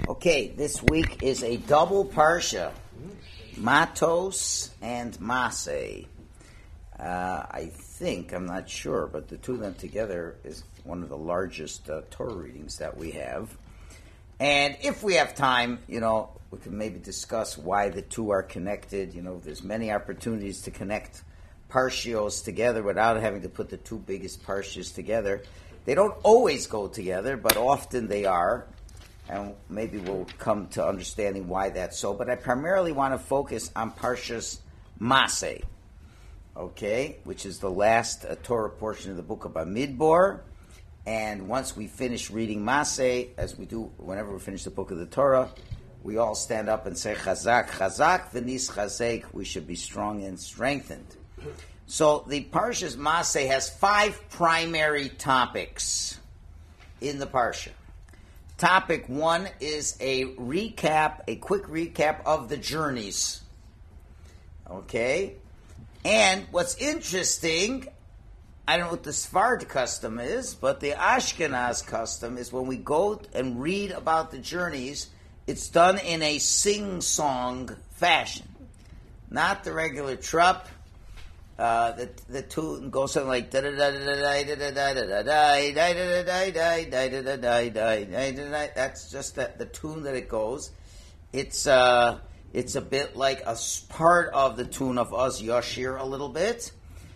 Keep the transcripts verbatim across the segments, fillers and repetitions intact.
Okay, this week is a double parsha, Matos and Maseh. Uh, I think, I'm not sure, but the two of them together is one of the largest uh, Torah readings that we have. And if we have time, you know, we can maybe discuss why the two are connected. You know, there's many opportunities to connect parshios together without having to put the two biggest parshios together. They don't always go together, but often they are. And maybe we'll come to understanding why that's so. But I primarily want to focus on Parshas Maseh, okay, which is the last uh, Torah portion of the book of Bamidbar. And once we finish reading Maseh, as we do whenever we finish the book of the Torah, we all stand up and say, Chazak, Chazak, v'nis chazek, we should be strong and strengthened. So the Parshas Maseh has five primary topics in the Parsha. Topic one is a recap, a quick recap of the journeys. Okay? And what's interesting, I don't know what the Sfard custom is, but the Ashkenaz custom is when we go and read about the journeys, it's done in a sing-song fashion. Not the regular trup. Uh, the the tune goes something like da da da da da da da da da da da da da da da. That's just the, the tune that it goes. It's uh it's a bit like a part of the tune of Uz Yashir a little bit.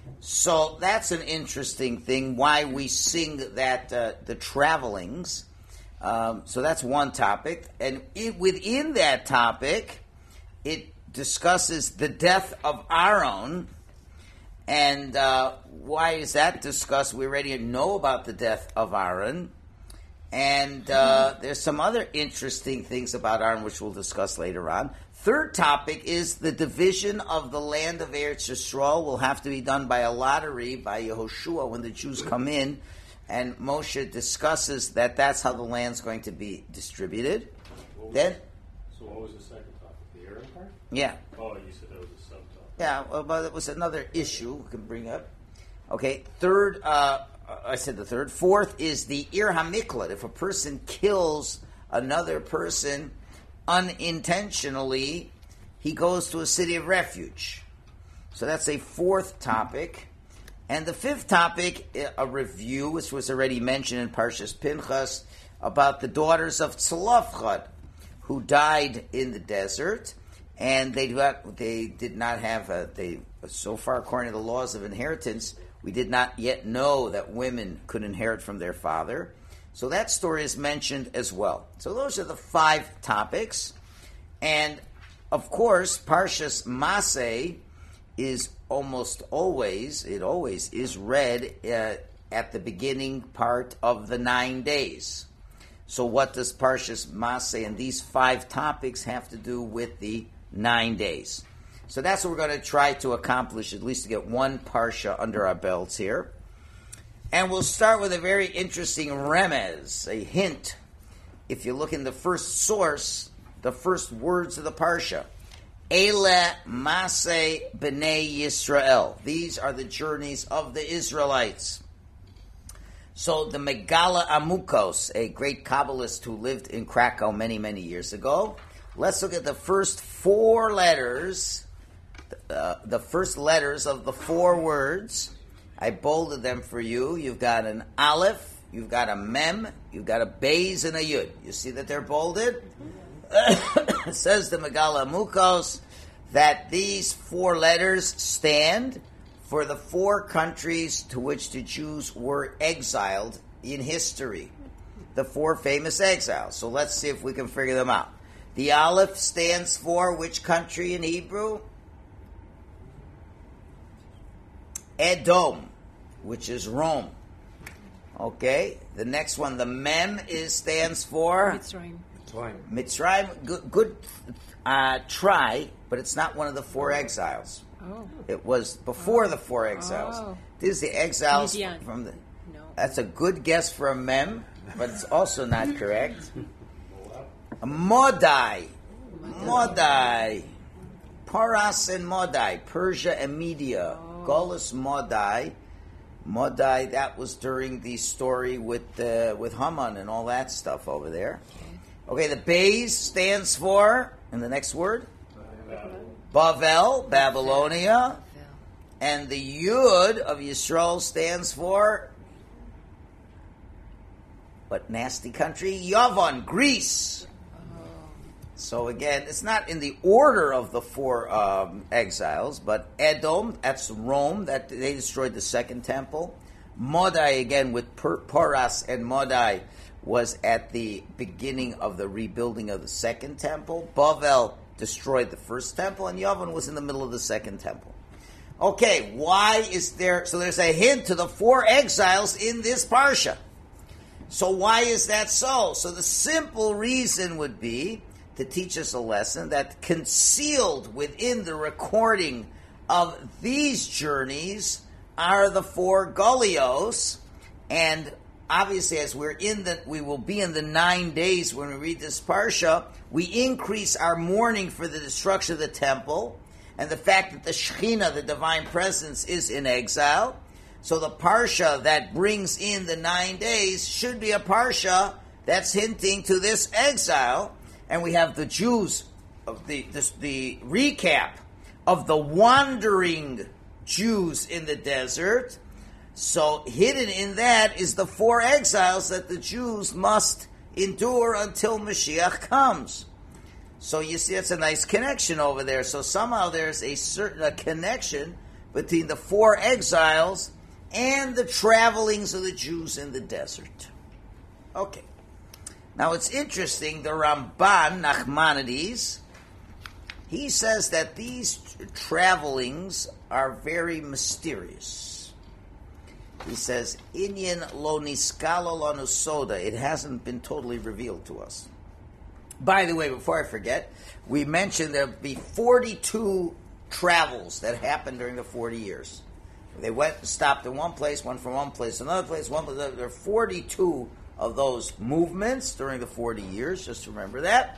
So that's an interesting thing. Why we sing that uh, the travelings. Um, so that's one topic, and it, within that topic, it discusses the death of Aaron. And uh, why is that discussed? We already know about the death of Aaron. And uh, there's some other interesting things about Aaron, which we'll discuss later on. Third topic is the division of the land of Eretz Yisrael will have to be done by a lottery, by Yehoshua, when the Jews come in. And Moshe discusses that that's how the land's going to be distributed. Was, then, So what was the second topic? The Aaron part? Yeah. Oh, you said that was a subtopic. Yeah, well, but it was another issue we can bring up. Okay, third, uh, I said the third. Fourth is the Ir HaMiklat. If a person kills another person unintentionally, he goes to a city of refuge. So that's a fourth topic. And the fifth topic, a review, which was already mentioned in Parshas Pinchas, about the daughters of Tzlofchad, who died in the desert. And they they did not have a, they so far according to the laws of inheritance, we did not yet know that women could inherit from their father. So that story is mentioned as well. So those are the five topics. And of course, Parshas Maseh is almost always, it always is read uh, at the beginning part of the nine days. So what does Parshas Maseh and these five topics have to do with the nine days? So that's what we're going to try to accomplish, at least to get one parsha under our belts here. And we'll start with a very interesting remez, a hint. If you look in the first source, the first words of the parsha, Ele Maseh B'nai Yisrael. These are the journeys of the Israelites. So the Megala Amukos, a great Kabbalist who lived in Krakow many, many years ago. Let's look at the first four letters, uh, the first letters of the four words. I bolded them for you. You've got an Aleph, you've got a Mem, you've got a Beis, and a Yud. You see that they're bolded? Says the Megala Amukos that these four letters stand for the four countries to which the Jews were exiled in history. The four famous exiles. So let's see if we can figure them out. The Aleph stands for which country in Hebrew? Edom, which is Rome. Okay. The next one, the Mem, is stands for Mitzrayim. Mitzrayim. Good, good uh, try, but it's not one of the four exiles. Oh. It was before oh. the four exiles. Oh. This is the exiles Midian. from the. No. That's a good guess for a Mem, but it's also not correct. Modai. Modai. Paras and Modai. Persia and Media. Oh. Golis Modai. Modai, that was during the story with uh, with Haman and all that stuff over there. Okay, the Beis stands for, and the next word? Babel. Bavel, Babylonia. And the Yud of Yisrael stands for, what nasty country? Yavan, Greece. So again, it's not in the order of the four um, exiles, but Edom, that's Rome, that they destroyed the second temple. Modai, again, with per- Poras and Modai, was at the beginning of the rebuilding of the second temple. Bavel destroyed the first temple, and Yavan was in the middle of the second temple. Okay, why is there... So there's a hint to the four exiles in this parsha. So why is that so? So the simple reason would be to teach us a lesson that concealed within the recording of these journeys are the four Golios, and obviously as we're in the, we will be in the nine days when we read this parsha, we increase our mourning for the destruction of the temple, and the fact that the Shekhinah, the divine presence, is in exile. So the parsha that brings in the nine days should be a parsha that's hinting to this exile. And we have the Jews, of the, the the recap of the wandering Jews in the desert. So hidden in that is the four exiles that the Jews must endure until Mashiach comes. So you see, it's a nice connection over there. So somehow there's a certain a connection between the four exiles and the travelings of the Jews in the desert. Okay. Now it's interesting, the Ramban, Nachmanides, he says that these travelings are very mysterious. He says, Inyan lo niskalo lanu soda, it hasn't been totally revealed to us. By the way, before I forget, we mentioned there'll be forty-two travels that happened during the forty years. They went and stopped in one place, went from one place to another place, one place, there are forty-two of those movements during the forty years, just remember that.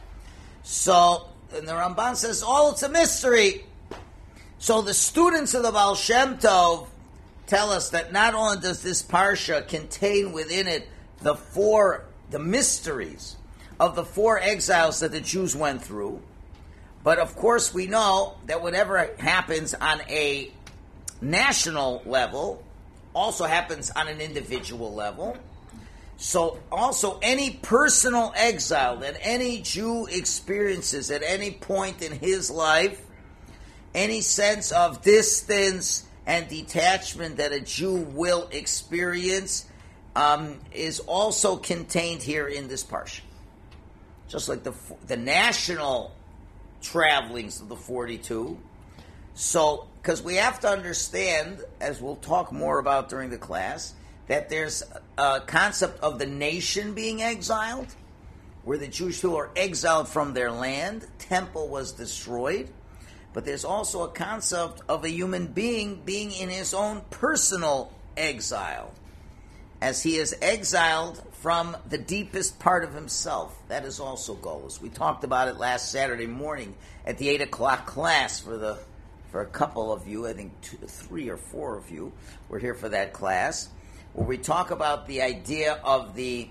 So, and the Ramban says, oh, it's a mystery. So the students of the Baal Shem Tov tell us that not only does this parsha contain within it the four, the mysteries of the four exiles that the Jews went through, but of course we know that whatever happens on a national level also happens on an individual level. So also any personal exile that any Jew experiences at any point in his life, any sense of distance and detachment that a Jew will experience, um, is also contained here in this parsha. Just like the the national travelings of the forty-two. So, because we have to understand, as we'll talk more about during the class, that there's a concept of the nation being exiled, where the Jewish people are exiled from their land, temple was destroyed, but there's also a concept of a human being being in his own personal exile, as he is exiled from the deepest part of himself. That is also Golus. We talked about it last Saturday morning at the eight o'clock class for the for a couple of you, I think two, three or four of you were here for that class, where we talk about the idea of the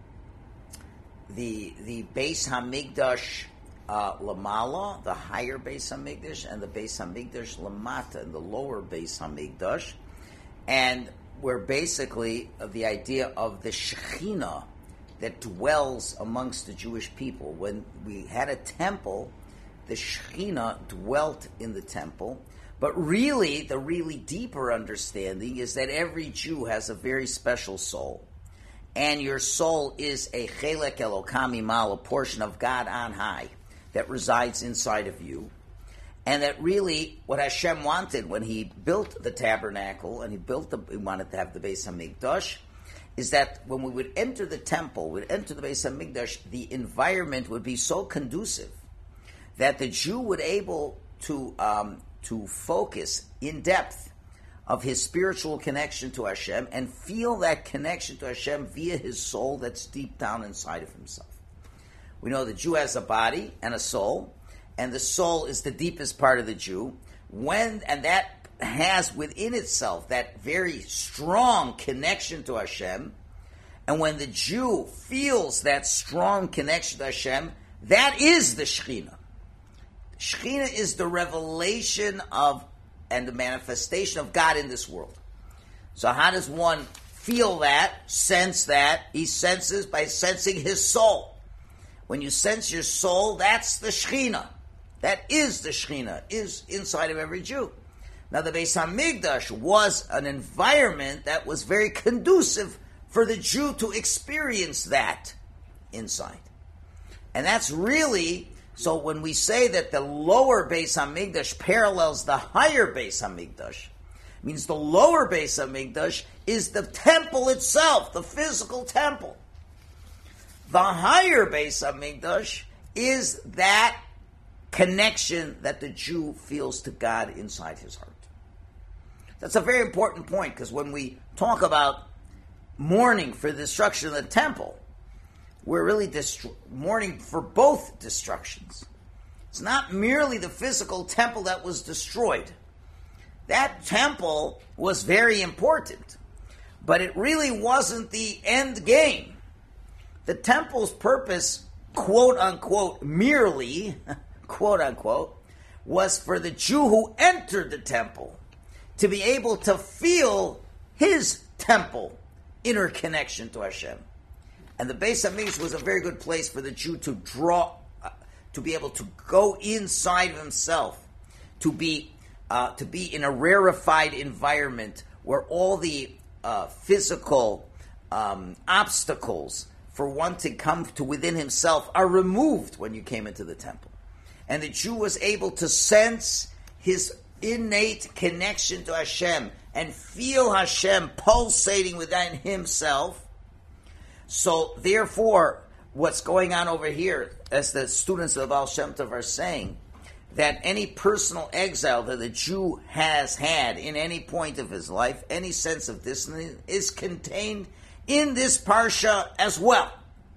the the Beis Hamikdash uh, Lamala, the higher Beis Hamikdash, and the Beis Hamikdash Lamata, and the lower Beis Hamikdash, and where basically of the idea of the Shekhinah that dwells amongst the Jewish people. When we had a temple, the Shekhinah dwelt in the temple, but really, the really deeper understanding is that every Jew has a very special soul, and your soul is a Chelek Elokam Imal, a portion of God on high that resides inside of you. And that really, what Hashem wanted when He built the tabernacle, and He built the, He wanted to have the Beis Hamikdash, is that when we would enter the temple, we would enter the Beis Hamikdash, the environment would be so conducive that the Jew would able to um, to focus in depth of his spiritual connection to Hashem and feel that connection to Hashem via his soul that's deep down inside of himself. We know the Jew has a body and a soul, and the soul is the deepest part of the Jew. When and that has within itself that very strong connection to Hashem. And when the Jew feels that strong connection to Hashem, that is the Shekhinah. Shekhinah is the revelation of and the manifestation of God in this world. So how does one feel that, sense that? He senses by sensing his soul. When you sense your soul, that's the Shekhinah. That is the Shekhinah, is inside of every Jew. Now the Beis HaMikdash was an environment that was very conducive for the Jew to experience that inside. And that's really, so when we say that the lower Beis HaMikdash parallels the higher Beis HaMikdash, means the lower Beis HaMikdash is the temple itself, the physical temple. The higher Beis HaMikdash is that connection that the Jew feels to God inside his heart. That's a very important point, because when we talk about mourning for the destruction of the temple, we're really dist- mourning for both destructions. It's not merely the physical temple that was destroyed. That temple was very important, but it really wasn't the end game. The temple's purpose, quote unquote, merely, quote unquote, was for the Jew who entered the temple to be able to feel his temple inner connection to Hashem. And the Beis HaMikdash was a very good place for the Jew to draw, uh, to be able to go inside of himself, to be uh, to be in a rarefied environment where all the uh, physical um, obstacles for one to come to within himself are removed when you came into the temple. And the Jew was able to sense his innate connection to Hashem and feel Hashem pulsating within himself. So therefore, what's going on over here, as the students of Baal Shem Tov are saying, that any personal exile that the Jew has had in any point of his life, any sense of distance, is contained in this parsha as well.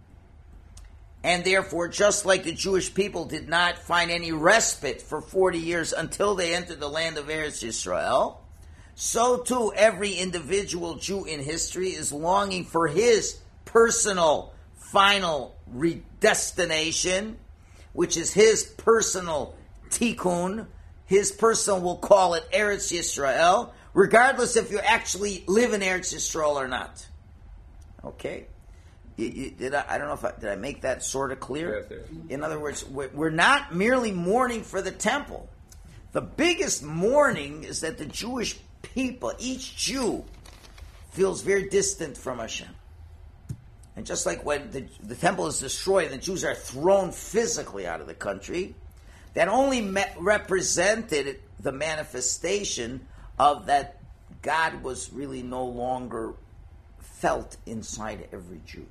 And therefore, just like the Jewish people did not find any respite for forty years until they entered the land of Eretz Yisrael, so too every individual Jew in history is longing for his personal final redestination, which is his personal tikkun, his personal, we'll call it Eretz Yisrael, regardless if you actually live in Eretz Yisrael or not. Okay? You, you, did I, I don't know if I, did I make that sort of clear? Yes, yes. In other words, we're, we're not merely mourning for the temple. The biggest mourning is that the Jewish people, each Jew, feels very distant from Hashem. And just like when the, the temple is destroyed and the Jews are thrown physically out of the country, that only me- represented the manifestation of that God was really no longer felt inside every Jew.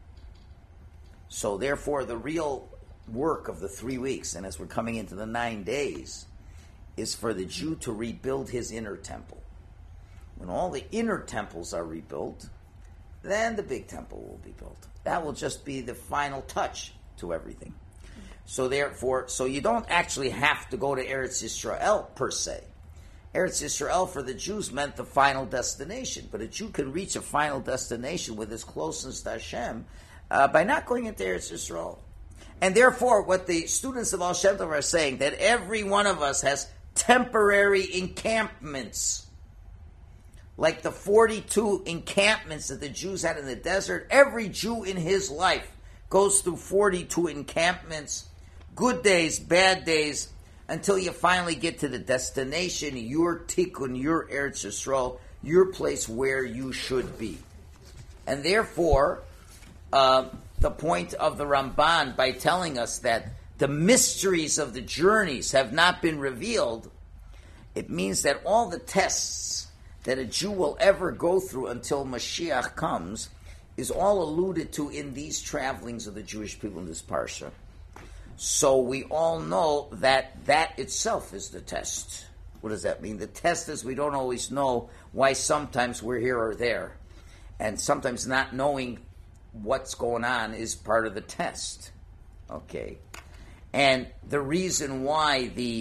So therefore, the real work of the three weeks, and as we're coming into the nine days, is for the Jew to rebuild his inner temple. When all the inner temples are rebuilt, then the big temple will be built. That will just be the final touch to everything. So therefore, so you don't actually have to go to Eretz Yisrael per se. Eretz Yisrael for the Jews meant the final destination, but a Jew can reach a final destination with his closeness to Hashem uh, by not going into Eretz Yisrael. And therefore, what the students of Baal Shem Tov are saying, that every one of us has temporary encampments. Like the forty-two encampments that the Jews had in the desert, every Jew in his life goes through forty-two encampments, good days, bad days, until you finally get to the destination, your tikkun, your Eretz Yisrael, your place where you should be. And therefore, uh, the point of the Ramban, by telling us that the mysteries of the journeys have not been revealed, it means that all the tests that a Jew will ever go through until Mashiach comes is all alluded to in these travelings of the Jewish people in this parsha. So we all know that that itself is the test. What does that mean? The test is we don't always know why sometimes we're here or there. And sometimes not knowing what's going on is part of the test. Okay. And the reason why the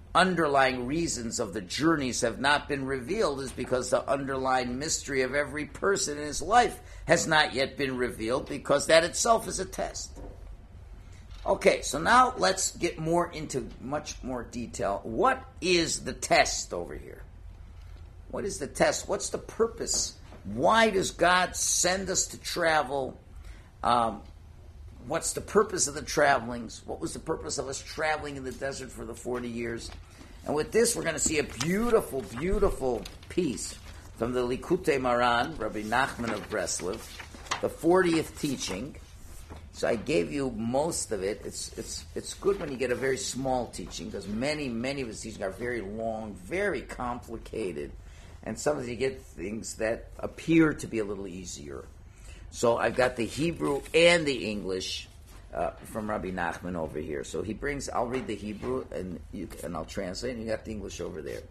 underlying reasons of the journeys have not been revealed is because the underlying mystery of every person in his life has not yet been revealed, because that itself is a test. Okay, so now let's get more into much more detail. What is the test over here? What is the test? What's the purpose? Why does God send us to travel? Um, what's the purpose of the travelings? What was the purpose of us traveling in the desert for the forty years? And with this, we're going to see a beautiful, beautiful piece from the Likutei Moharan, Rabbi Nachman of Breslov, the fortieth teaching. So I gave you most of it. It's it's it's good when you get a very small teaching, because many, many of his teachings are very long, very complicated. And sometimes you get things that appear to be a little easier. So I've got the Hebrew and the English uh, from Rabbi Nachman over here. So he brings, I'll read the Hebrew and you, and I'll translate, and you got the English over there.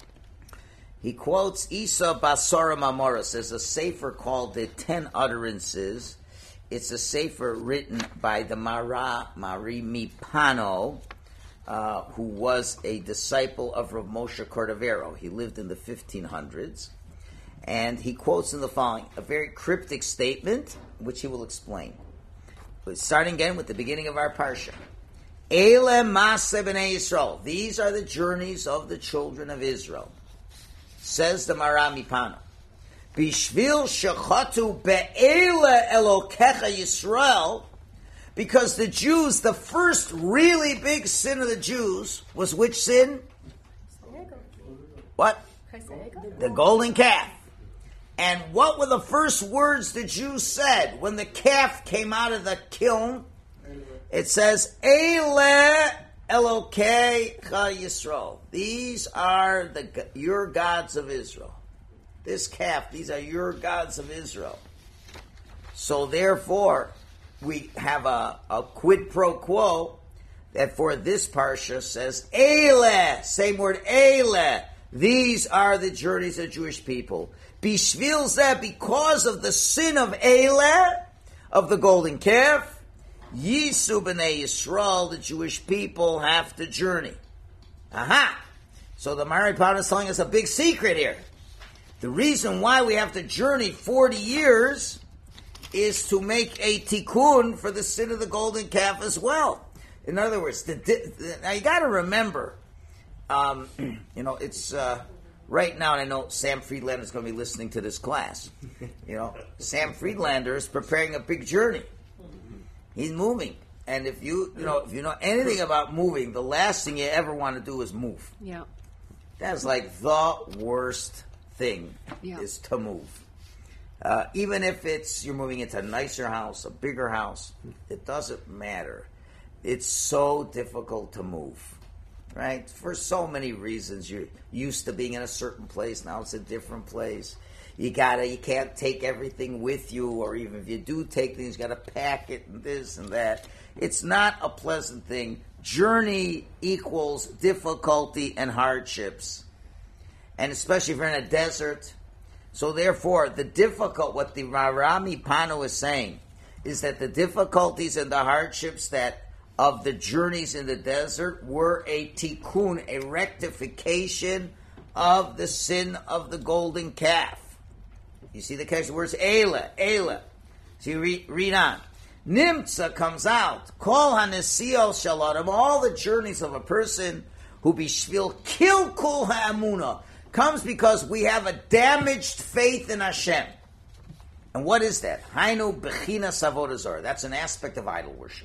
He quotes Isa Basara Mamoros. There's a sefer called the Ten Utterances. It's a sefer written by the Mara Mari Mipano, uh, who was a disciple of Rav Moshe Cordovero. He lived in the fifteen hundreds. And he quotes in the following, a very cryptic statement, which he will explain. Starting again with the beginning of our parsha. Ele Maaseh B'nai Yisrael. These are the journeys of the children of Israel. Says the Mara Mipano. Bishvil shechatu be'ele Elokecha Yisrael, because the Jews, the first really big sin of the Jews was which sin? What? The golden calf. And what were the first words the Jews said when the calf came out of the kiln? It says, Eile Elokecha Yisrael. These are the your gods of Israel. This calf, these are your gods of Israel. So therefore, we have a, a quid pro quo that for this parsha says, Eile, same word, Eile. These are the journeys of Jewish people. Bishvil zeh, because of the sin of Eile, of the golden calf, Yisu b'nei Yisrael, the Jewish people have to journey. Aha! So the Mari Pan is telling us a big secret here. The reason why we have to journey forty years is to make a tikkun for the sin of the golden calf as well. In other words, the, the, now you got to remember, um, you know, it's uh, right now, and I know Sam Friedlander is going to be listening to this class. You know, Sam Friedlander is preparing a big journey. He's moving, and if you, you know, if you know anything about moving, the last thing you ever want to do is move. Yeah, that's like the worst thing yeah. is to move. Uh, even if it's you're moving into a nicer house, a bigger house, it doesn't matter. It's so difficult to move, right? For so many reasons. You're used to being in a certain place, now it's a different place. You gotta, you can't take everything with you, or even if you do take things, you gotta pack it and this and that. It's not a pleasant thing. Journey equals difficulty and hardships. And especially if you're in a desert. So therefore, the difficult, what the Mara Mipano is saying, is that the difficulties and the hardships that of the journeys in the desert were a tikkun, a rectification of the sin of the golden calf. You see the connection words Eile, Eile. So you read, read on. Nimtza comes out. Kol hanesiel shaladim, all the journeys of a person who bishvil kill kol ha'amuna, comes because we have a damaged faith in Hashem. And what is that? Hainu bechinas avodah zarah. That's an aspect of idol worship.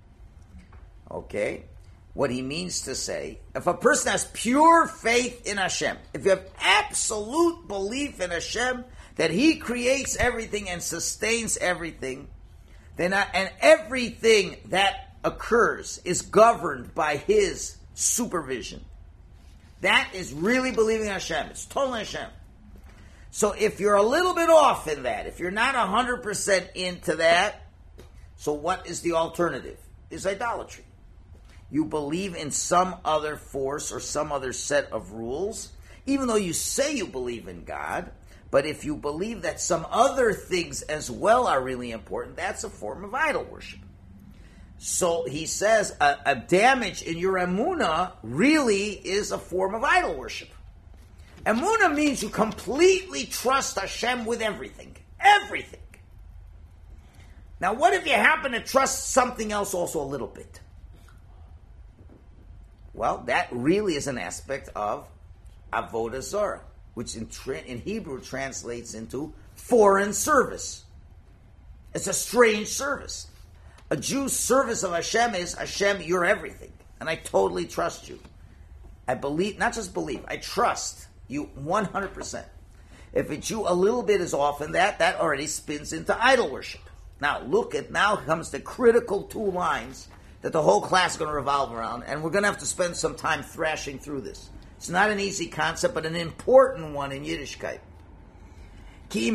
Okay? What he means to say, if a person has pure faith in Hashem, if you have absolute belief in Hashem, that He creates everything and sustains everything, then I, and everything that occurs is governed by His supervision. That is really believing in Hashem. It's totally Hashem. So if you're a little bit off in that, if you're not one hundred percent into that, so what is the alternative? Is idolatry. You believe in some other force or some other set of rules, even though you say you believe in God, but if you believe that some other things as well are really important, that's a form of idol worship. So he says a, a damage in your emunah really is a form of idol worship. Emunah means you completely trust Hashem with everything. Everything. Now, what if you happen to trust something else also a little bit? Well, that really is an aspect of avodah zarah, which in, tra- in Hebrew translates into foreign service. It's a strange service. A Jew's service of Hashem is, Hashem, you're everything, and I totally trust you. I believe, not just believe, I trust you one hundred percent. If a Jew a little bit is off in that, that already spins into idol worship. Now, look at, now comes the critical two lines that the whole class is going to revolve around, and we're going to have to spend some time thrashing through this. It's not an easy concept, but an important one in Yiddishkeit. If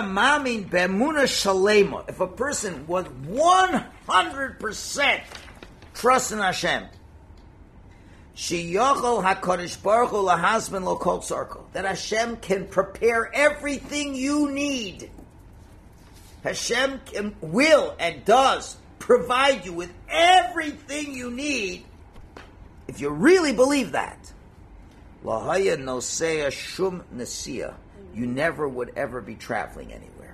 a person was one hundred percent trust in Hashem, that Hashem can prepare everything you need. Hashem can, will and does provide you with everything you need. If you really believe that, lahaya nosea shum nesia, you never would ever be traveling anywhere.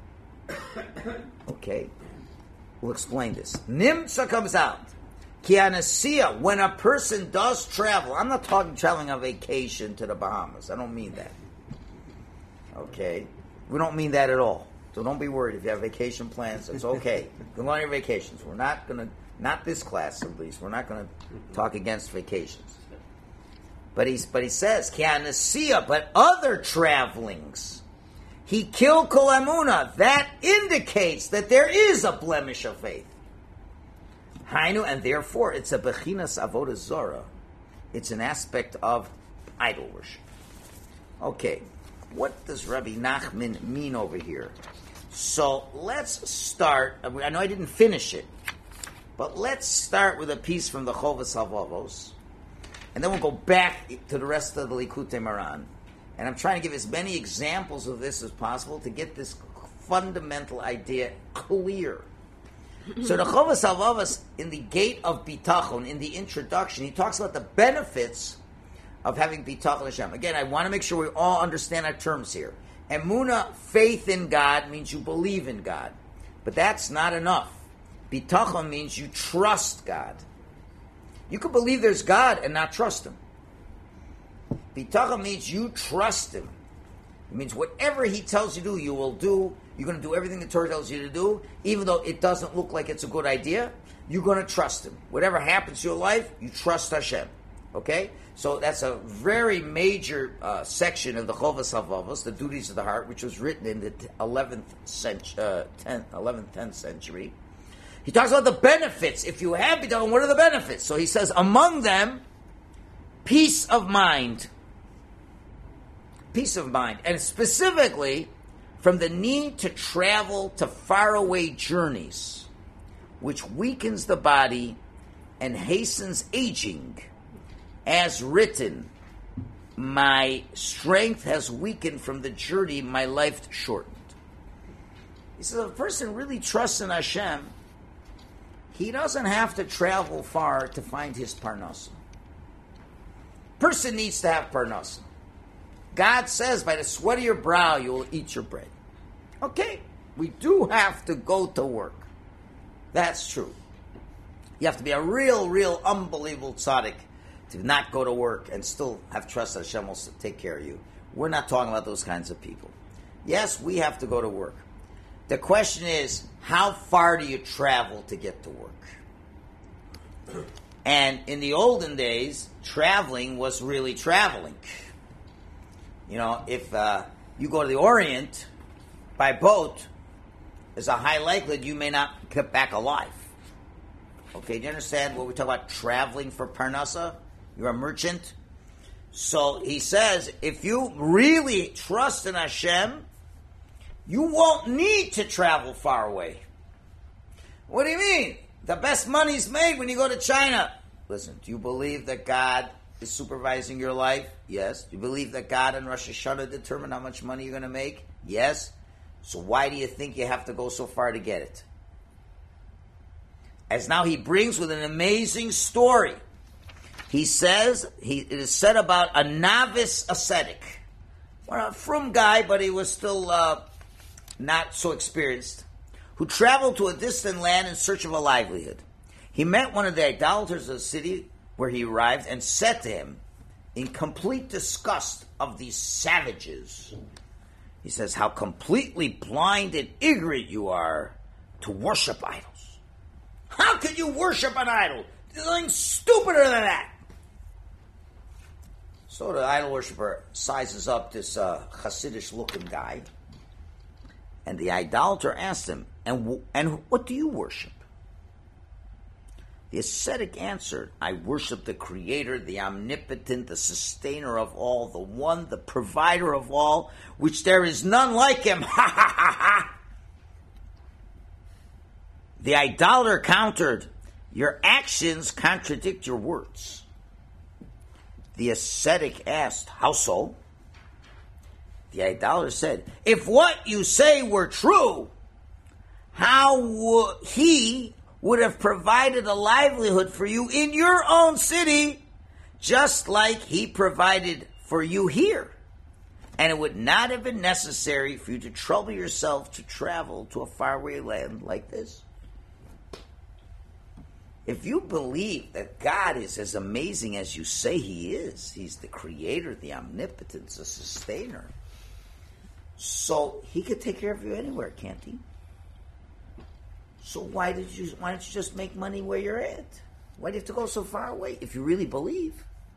Okay, we'll explain this. Nimtza comes out. Kianasia, when a person does travel, I'm not talking traveling on vacation to the Bahamas. I don't mean that. Okay, we don't mean that at all. So don't be worried if you have vacation plans. It's okay. Go on your vacations. We're not going to, not this class at least, we're not going to talk against vacations. But, he's, but he says, Kianasia, but other travelings, he killed kol emunah. That indicates that there is a blemish of faith. Hainu, and therefore it's a bechinas avodah zarah. It's an aspect of idol worship. Okay, what does Rabbi Nachman mean over here? So let's start. I know I didn't finish it, but let's start with a piece from the Chovas HaLevavos, and then we'll go back to the rest of the Likutei Moharan. And I'm trying to give as many examples of this as possible to get this fundamental idea clear. So the Chovas HaLevavos, in the gate of Bitachon, in the introduction, he talks about the benefits of having Bitachon Hashem. Again, I want to make sure we all understand our terms here. Emunah, faith in God, means you believe in God. But that's not enough. Bitachon means you trust God. You can believe there's God and not trust Him. Bitachon means you trust Him. It means whatever He tells you to do, you will do. You're going to do everything the Torah tells you to do, even though it doesn't look like it's a good idea. You're going to trust Him. Whatever happens to your life, you trust Hashem. Okay? So that's a very major uh, section of the Chovas HaLevavos, the duties of the heart, which was written in the eleventh century, uh, tenth, eleventh, tenth century. He talks about the benefits. If you have Bitachon, what are the benefits? So he says, among them, peace of mind. Peace of mind. And specifically, from the need to travel to faraway journeys, which weakens the body and hastens aging. As written, my strength has weakened from the journey, my life shortened. He says, if a person really trusts in Hashem, he doesn't have to travel far to find his parnasa. Person needs to have parnasa. God says, by the sweat of your brow, you will eat your bread. Okay, we do have to go to work. That's true. You have to be a real, real, unbelievable tzaddik to not go to work and still have trust that Hashem will take care of you. We're not talking about those kinds of people. Yes, we have to go to work. The question is, how far do you travel to get to work? And in the olden days, traveling was really traveling. You know, if uh, you go to the Orient by boat, there's a high likelihood you may not get back alive. Okay, do you understand what we talk about traveling for parnasa? You're a merchant. So he says, if you really trust in Hashem, you won't need to travel far away. What do you mean? The best money's made when you go to China. Listen, do you believe that God is supervising your life? Yes. Do you believe that God and Rosh Hashanah determine how much money you're going to make? Yes. So why do you think you have to go so far to get it? as now he brings with an amazing story. He says, he, it is said about a novice ascetic. Well, a frum guy, but he was still uh, not so experienced, who traveled to a distant land in search of a livelihood. He met one of the idolaters of the city where he arrived and said to him, in complete disgust of these savages, he says, how completely blind and ignorant you are to worship idols. How can you worship an idol? There's nothing stupider than that. So the idol worshiper sizes up this uh, Hasidic-looking guy, and the idolater asks him, and, w- and what do you worship? The ascetic answered, I worship the Creator, the Omnipotent, the Sustainer of all, the One, the Provider of all, which there is none like Him. Ha ha ha ha! The idolater countered, your actions contradict your words. The ascetic asked, how so? The idolater said, if what you say were true, how would he would have provided a livelihood for you in your own city, just like he provided for you here? And it would not have been necessary for you to trouble yourself to travel to a faraway land like this. If you believe that God is as amazing as you say He is, He's the Creator, the Omnipotent, the Sustainer, so He could take care of you anywhere, can't He? So why did you? Why don't you just make money where you're at? Why do you have to go so far away if you really believe?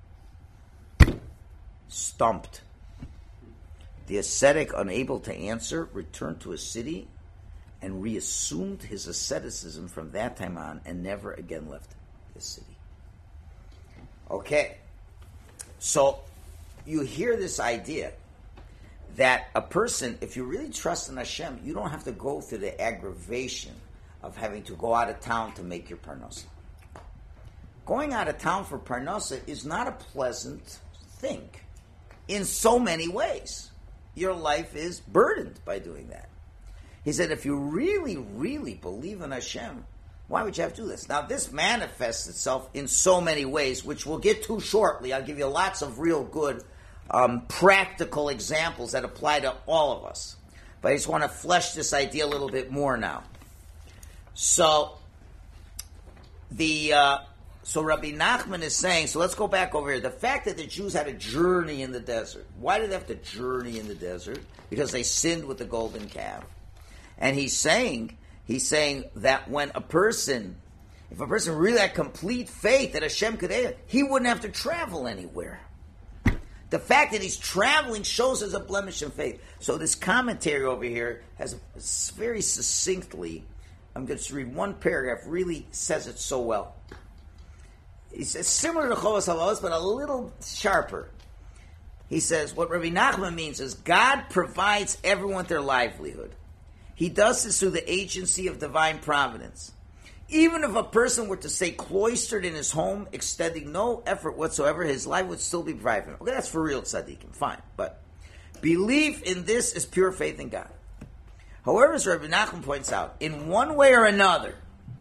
Stumped. The ascetic, unable to answer, returned to his city and reassumed his asceticism from that time on and never again left his city. Okay, so you hear this idea that a person, if you really trust in Hashem, you don't have to go through the aggravation of having to go out of town to make your parnasa. Going out of town for parnasa is not a pleasant thing in so many ways. Your life is burdened by doing that. He said, if you really, really believe in Hashem, why would you have to do this? Now, this manifests itself in so many ways, which we'll get to shortly. I'll give you lots of real good um, practical examples that apply to all of us. But I just want to flesh this idea a little bit more now. So, the uh, so Rabbi Nachman is saying, so let's go back over here. The fact that the Jews had a journey in the desert. Why did they have to journey in the desert? Because they sinned with the golden calf. And he's saying, he's saying that when a person, if a person really had complete faith that Hashem could aid, he wouldn't have to travel anywhere. The fact that he's traveling shows there's a blemish in faith. So this commentary over here has very succinctly, I'm going to read one paragraph, really says it so well. He says, similar to Chovas Halachos, but a little sharper. He says, what Rabbi Nachman means is God provides everyone their livelihood. He does this through the agency of divine providence. Even if a person were to stay cloistered in his home, extending no effort whatsoever, his life would still be provided for him. Okay, that's for real tzaddikim, fine. But belief in this is pure faith in God. However, as Rabbi Nachman points out, in one way or another,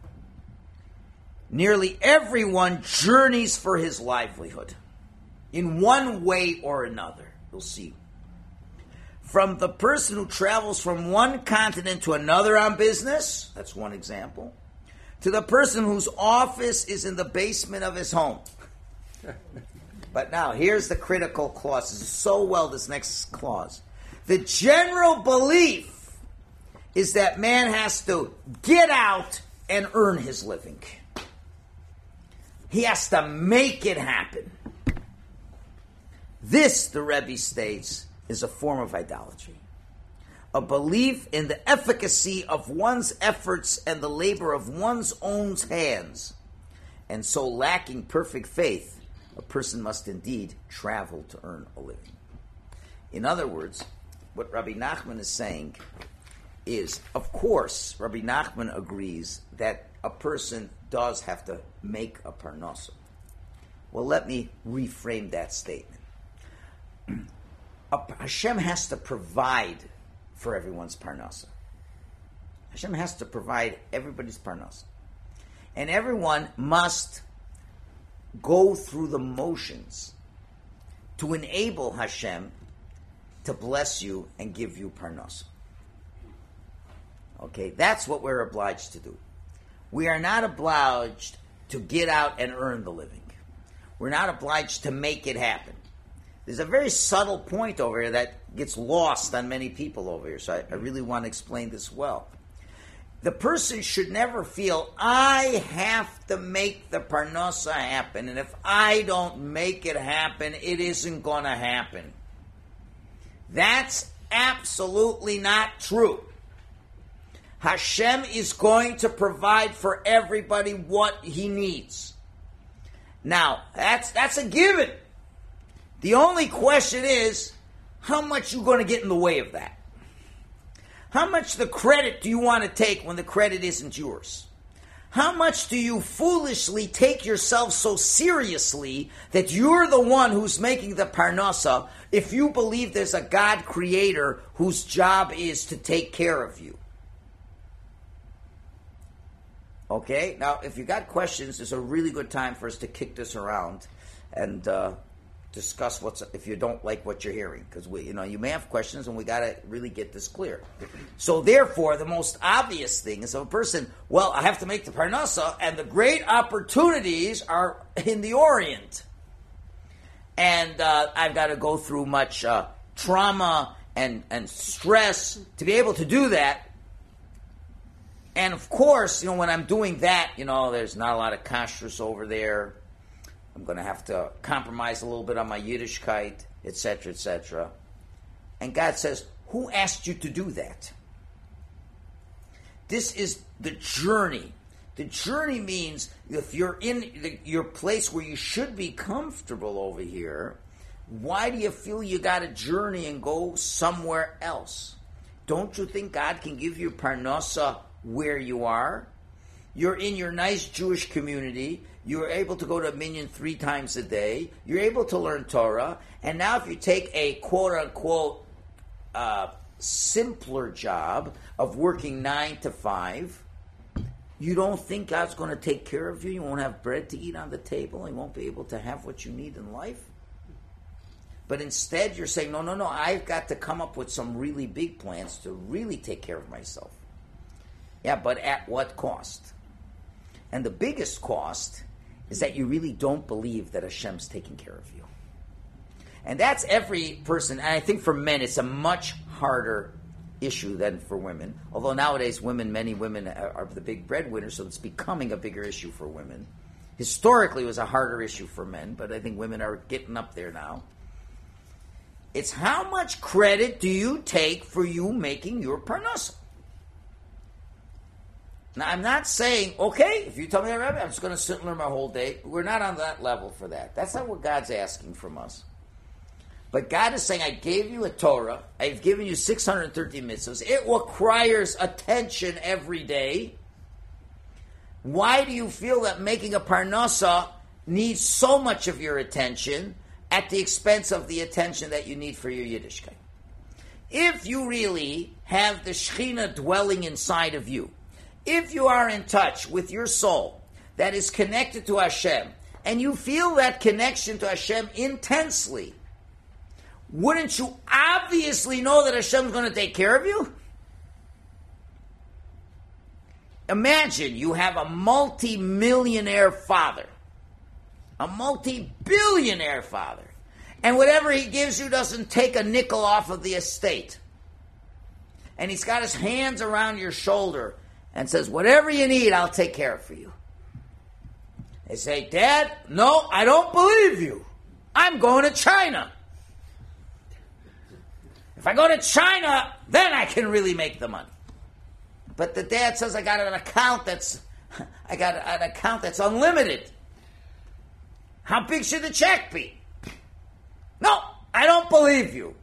nearly everyone journeys for his livelihood. In one way or another. You'll see. From the person who travels from one continent to another on business, that's one example, to the person whose office is in the basement of his home. But now, here's the critical clause. This is so well, this next clause. The general belief is that man has to get out and earn his living. He has to make it happen. This, the Rebbe states, is a form of idolatry. A belief in the efficacy of one's efforts and the labor of one's own hands. And so lacking perfect faith, a person must indeed travel to earn a living. In other words, what Rabbi Nachman is saying is, of course, Rabbi Nachman agrees that a person does have to make a parnasa. Well, let me reframe that statement. Hashem has to provide for everyone's parnasa. Hashem has to provide everybody's parnasa. And everyone must go through the motions to enable Hashem to bless you and give you parnasa. Okay, that's what we're obliged to do. We are not obliged to get out and earn the living. We're not obliged to make it happen. There's a very subtle point over here that gets lost on many people over here, so I, I really want to explain this well. The person should never feel, I have to make the parnasa happen, and if I don't make it happen, it isn't going to happen. That's absolutely not true. Hashem is going to provide for everybody what he needs. Now, that's that's a given. The only question is, how much you going to get in the way of that? How much the credit do you want to take when the credit isn't yours? How much do you foolishly take yourself so seriously that you're the one who's making the parnasa if you believe there's a God creator whose job is to take care of you? Okay, now if you got questions, it's a really good time for us to kick this around and uh, discuss what's if you don't like what you're hearing, because we, you know, you may have questions and we got to really get this clear. So therefore, the most obvious thing is a person, well, I have to make the parnasa, and the great opportunities are in the Orient, and uh, I've got to go through much uh, trauma and and stress to be able to do that. And of course, you know, when I'm doing that, you know, there's not a lot of kashrus over there. I'm going to have to compromise a little bit on my Yiddishkeit, et cetera, et cetera. And God says, who asked you to do that? This is the journey. The journey means if you're in the, your place where you should be comfortable over here, why do you feel you got to journey and go somewhere else? Don't you think God can give you parnasa where you are? You're in your nice Jewish community. You're able to go to a minyan three times a day. You're able to learn Torah. And now if you take a quote-unquote uh, simpler job of working nine to five, you don't think God's going to take care of you? You won't have bread to eat on the table. You won't be able to have what you need in life? But instead you're saying, no, no, no, I've got to come up with some really big plans to really take care of myself. Yeah, but at what cost? And the biggest cost is that you really don't believe that Hashem's taking care of you. And that's every person, and I think for men it's a much harder issue than for women. Although nowadays women, many women are, are the big breadwinners, so it's becoming a bigger issue for women. Historically it was a harder issue for men, but I think women are getting up there now. It's how much credit do you take for you making your parnasa? Now, I'm not saying, okay, if you tell me that, Rabbi, I'm just going to sit and learn my whole day. We're not on that level for that. That's not what God's asking from us. But God is saying, I gave you a Torah. I've given you six hundred thirty mitzvahs. It requires attention every day. Why do you feel that making a parnasa needs so much of your attention at the expense of the attention that you need for your Yiddishkeit? If you really have the Shekhinah dwelling inside of you, if you are in touch with your soul that is connected to Hashem, and you feel that connection to Hashem intensely, wouldn't you obviously know that Hashem is going to take care of you? Imagine you have a multi-millionaire father, a multi-billionaire father, and whatever he gives you doesn't take a nickel off of the estate. And he's got his hands around your shoulder and says, whatever you need, I'll take care of for you. They say, Dad, no, I don't believe you. I'm going to China. If I go to China, then I can really make the money. But the dad says, I got an account that's, I got an account that's unlimited. How big should the check be? No, I don't believe you.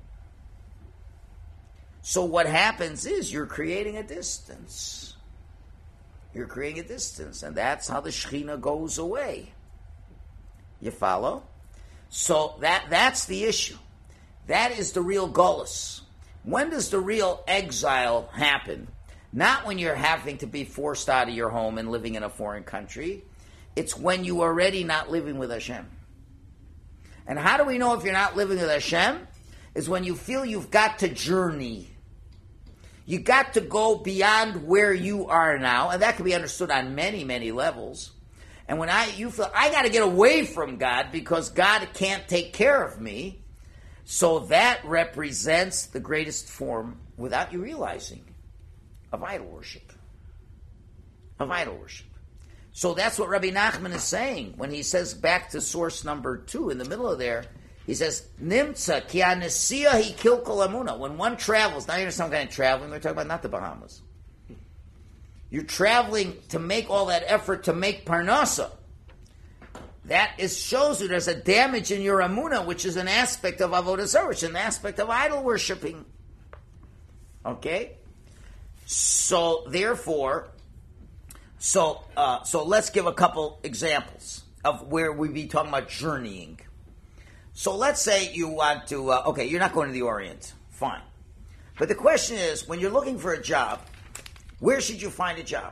So what happens is you're creating a distance. You're creating a distance, and that's how the Shekhinah goes away. You follow? So that that's the issue. That is the real golus. When does the real exile happen? Not when you're having to be forced out of your home and living in a foreign country. It's when you are already not living with Hashem. And how do we know if you're not living with Hashem? Is when you feel you've got to journey. You got to go beyond where you are now, and that can be understood on many, many levels. And when I you feel I got to get away from God because God can't take care of me, so that represents the greatest form, without you realizing, of idol worship. Of idol worship. So that's what Rabbi Nachman is saying when he says, back to source number two, in the middle of there, he says, Nimtza ki anesiya hi kilkol amuna. When one travels, now you're some kind of traveling, we're talking about not the Bahamas. You're traveling to make all that effort to make parnasa. That is shows you there's a damage in your amuna, which is an aspect of avodah zarah, which is an aspect of idol worshipping. Okay? So, therefore, so uh, so let's give a couple examples of where we be talking about journeying. So let's say you want to, uh, okay, you're not going to the Orient. Fine. But the question is, when you're looking for a job, where should you find a job?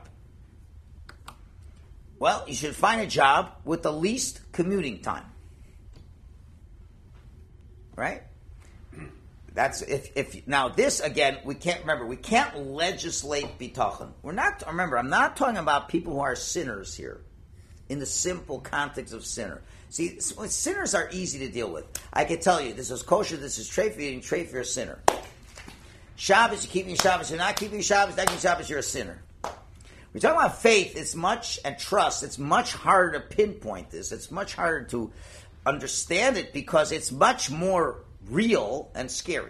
Well, you should find a job with the least commuting time. Right? That's if if now this again we can't remember we can't legislate bitachon. We're not remember I'm not talking about people who are sinners here, in the simple context of sinner. See, sinners are easy to deal with. I can tell you this is kosher, this is treif, you're eating treif, you're a sinner. Shabbos, you're keeping Shabbos, you're not keeping Shabbos, not keeping Shabbos, you're a sinner. We're talking about faith. It's much and trust. It's much harder to pinpoint this. It's much harder to understand it because it's much more real and scary.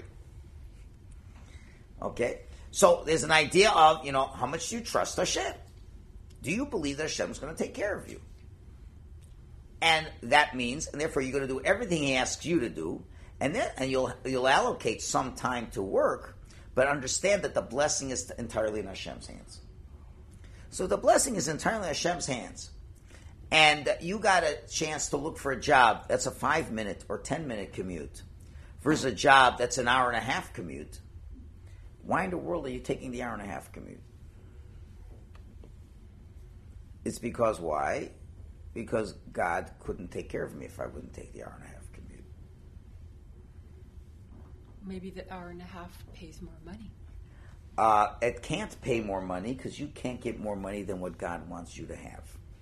Okay? So there's an idea of, you know, how much do you trust Hashem? Do you believe that Hashem is going to take care of you? And that means, and therefore you're going to do everything He asks you to do, and then and you'll you'll allocate some time to work, but understand that the blessing is entirely in Hashem's hands. So the blessing is entirely in Hashem's hands. And you got a chance to look for a job that's a five-minute or ten-minute commute versus a job that's an hour and a half commute. Why in the world are you taking the hour and a half commute? It's because why? Because God couldn't take care of me if I wouldn't take the hour and a half commute. Maybe the hour and a half pays more money. Uh, it can't pay more money because you can't get more money than what God wants you to have.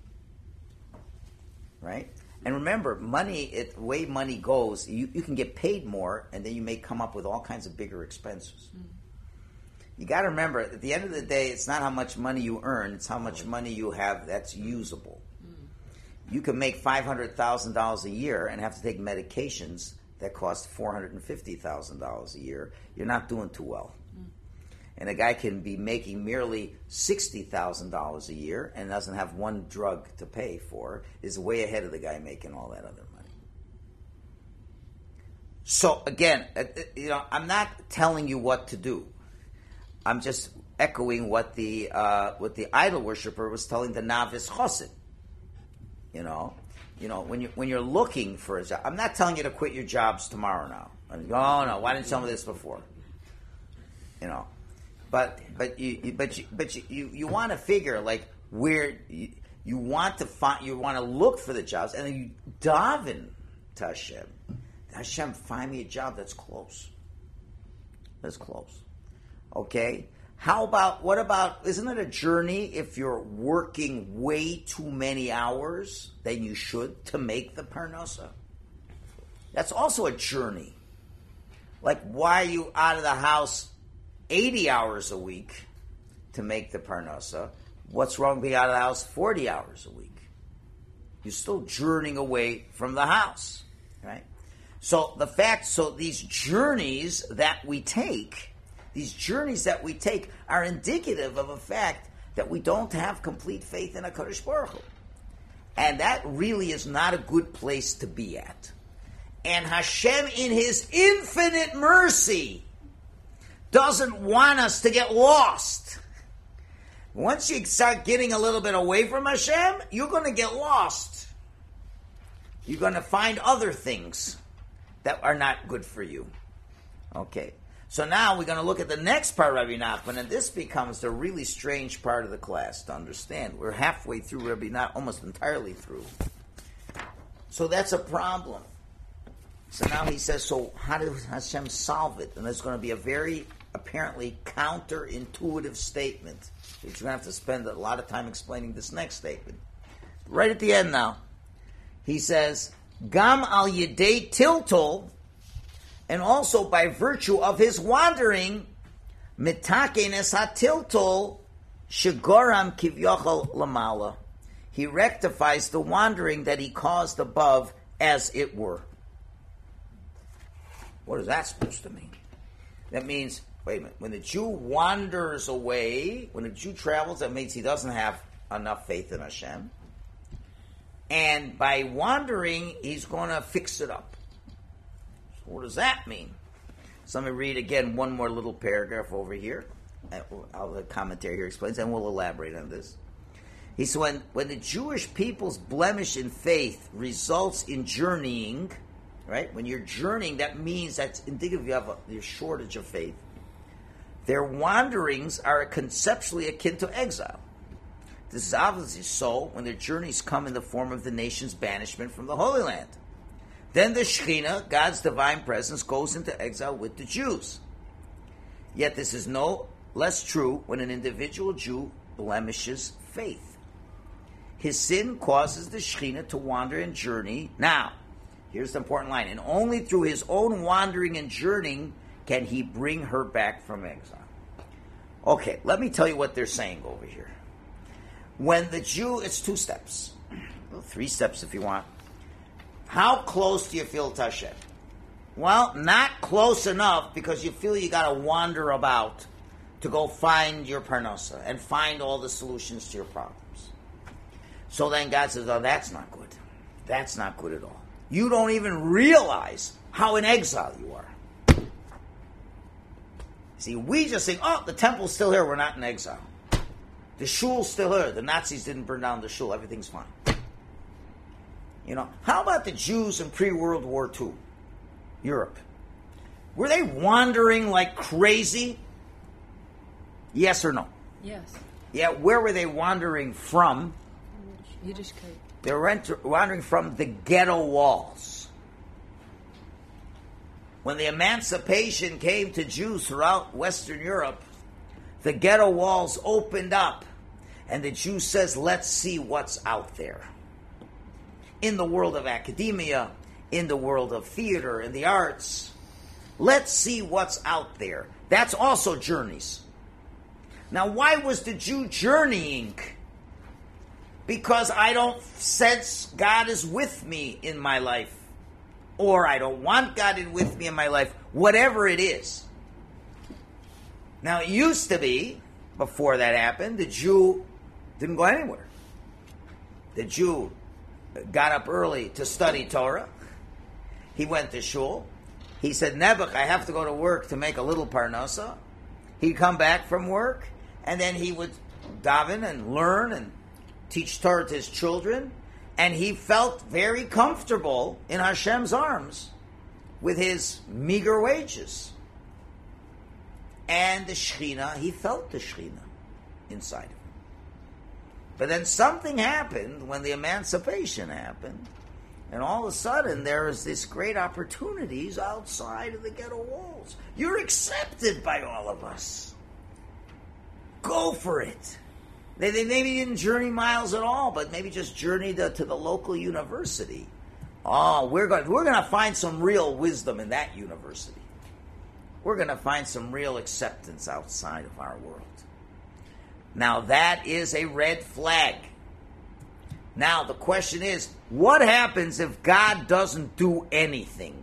Right? And remember, money, it, the way money goes, you, you can get paid more and then you may come up with all kinds of bigger expenses. Mm. You got to remember, at the end of the day, it's not how much money you earn, it's how much money you have that's usable. Mm. You can make five hundred thousand dollars a year and have to take medications that cost four hundred fifty thousand dollars a year. You're not doing too well. And a guy can be making merely sixty thousand dollars a year and doesn't have one drug to pay for, is way ahead of the guy making all that other money. So again, you know, I'm not telling you what to do. I'm just echoing what the uh, what the idol worshiper was telling the novice chassid. You know, you know when you when you're looking for a job, I'm not telling you to quit your jobs tomorrow. Now, I mean, oh no, why didn't you tell me this before? You know. But but you but you but you, you, you want to figure like where you, you want to find you want to look for the jobs and then you daven to Hashem. Hashem, find me a job that's close. That's close. Okay. How about what about? Isn't it a journey if you're working way too many hours than you should to make the parnasa? That's also a journey. Like, why are you out of the house eighty hours a week to make the parnasa? What's wrong being out of the house forty hours a week? You're still journeying away from the house, right? So the fact, so these journeys that we take, these journeys that we take are indicative of a fact that we don't have complete faith in HaKadosh Baruch Hu. And that really is not a good place to be at. And Hashem, in His infinite mercy, doesn't want us to get lost. Once you start getting a little bit away from Hashem, you're going to get lost. You're going to find other things that are not good for you. Okay. So now we're going to look at the next part of Rabbi Nachman, and this becomes the really strange part of the class to understand. We're halfway through Rabbi Nachman, almost entirely through. So that's a problem. So now he says, so how does Hashem solve it? And there's going to be a very apparently counterintuitive statement. You're going to have to spend a lot of time explaining this next statement. Right at the end now, he says, Gam al yedei tiltol, and also by virtue of his wandering, mitaken es hatiltol shegoram kivyochel lamala. He rectifies the wandering that he caused above, as it were. What is that supposed to mean? That means, wait a minute, when the Jew wanders away, when the Jew travels, that means he doesn't have enough faith in Hashem. And by wandering, he's going to fix it up. So what does that mean? So let me read again one more little paragraph over here. How the commentary here explains, and we'll elaborate on this. He said, when, when the Jewish people's blemish in faith results in journeying, right? When you're journeying, that means that's indicative you have a, a shortage of faith. Their wanderings are conceptually akin to exile. This is obviously so when their journeys come in the form of the nation's banishment from the Holy Land. Then the Shekhinah, God's divine presence, goes into exile with the Jews. Yet this is no less true when an individual Jew blemishes faith. His sin causes the Shekhinah to wander and journey. Now, here's the important line. And only through his own wandering and journeying can he bring her back from exile. Okay, let me tell you what they're saying over here. When the Jew, it's two steps. Well, three steps if you want. How close do you feel to Hashem? Well, not close enough because you feel you got to wander about to go find your parnasa and find all the solutions to your problems. So then God says, oh, that's not good. That's not good at all. You don't even realize how in exile you are. See, we just think, oh, the temple's still here, we're not in exile. The shul's still here, the Nazis didn't burn down the shul, everything's fine. You know, how about the Jews in pre-World War Two, Europe? Were they wandering like crazy? Yes or no? Yes. Yeah, where were they wandering from? Yiddishkeit. They were enter- wandering from the ghetto walls. When the emancipation came to Jews throughout Western Europe, the ghetto walls opened up, and the Jew says, let's see what's out there. In the world of academia, in the world of theater and the arts, let's see what's out there. That's also journeys. Now, why was the Jew journeying? Because I don't sense God is with me in my life. Or I don't want God in with me in my life. Whatever it is. Now, it used to be, before that happened, the Jew didn't go anywhere. The Jew got up early to study Torah. He went to shul. He said, Nebuch, I have to go to work to make a little parnasa. He'd come back from work, and then he would daven and learn and teach Torah to his children, and he felt very comfortable in Hashem's arms with his meager wages. And the Shekhinah, he felt the Shekhinah inside of him. But then something happened when the emancipation happened, and all of a sudden there is this great opportunities outside of the ghetto walls. You're accepted by all of us. Go for it. They, they maybe didn't journey miles at all, but maybe just journeyed to, to the local university. Oh, we're going we're going to find some real wisdom in that university. We're going to find some real acceptance outside of our world. Now, that is a red flag. Now, the question is, what happens if God doesn't do anything?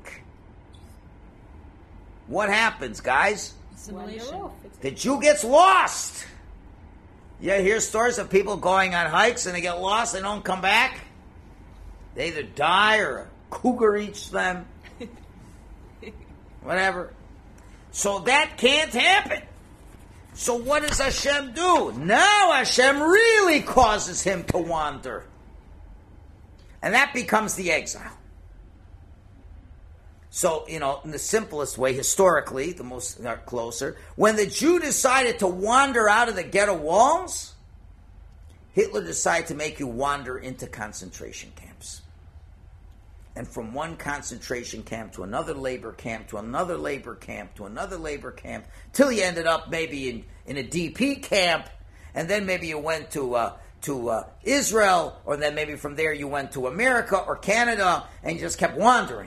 What happens, guys? Assimilation. The Jew gets lost. You hear stories of people going on hikes and they get lost, they don't come back. They either die or a cougar eats them. Whatever. So that can't happen. So what does Hashem do? Now Hashem really causes him to wander. And that becomes the exile. So, you know, in the simplest way, historically, the most uh, closer, when the Jew decided to wander out of the ghetto walls, Hitler decided to make you wander into concentration camps. And from one concentration camp to another labor camp, to another labor camp, to another labor camp, till you ended up maybe in, in a D P camp, and then maybe you went to uh, to uh, Israel, or then maybe from there you went to America or Canada, and you just kept wandering.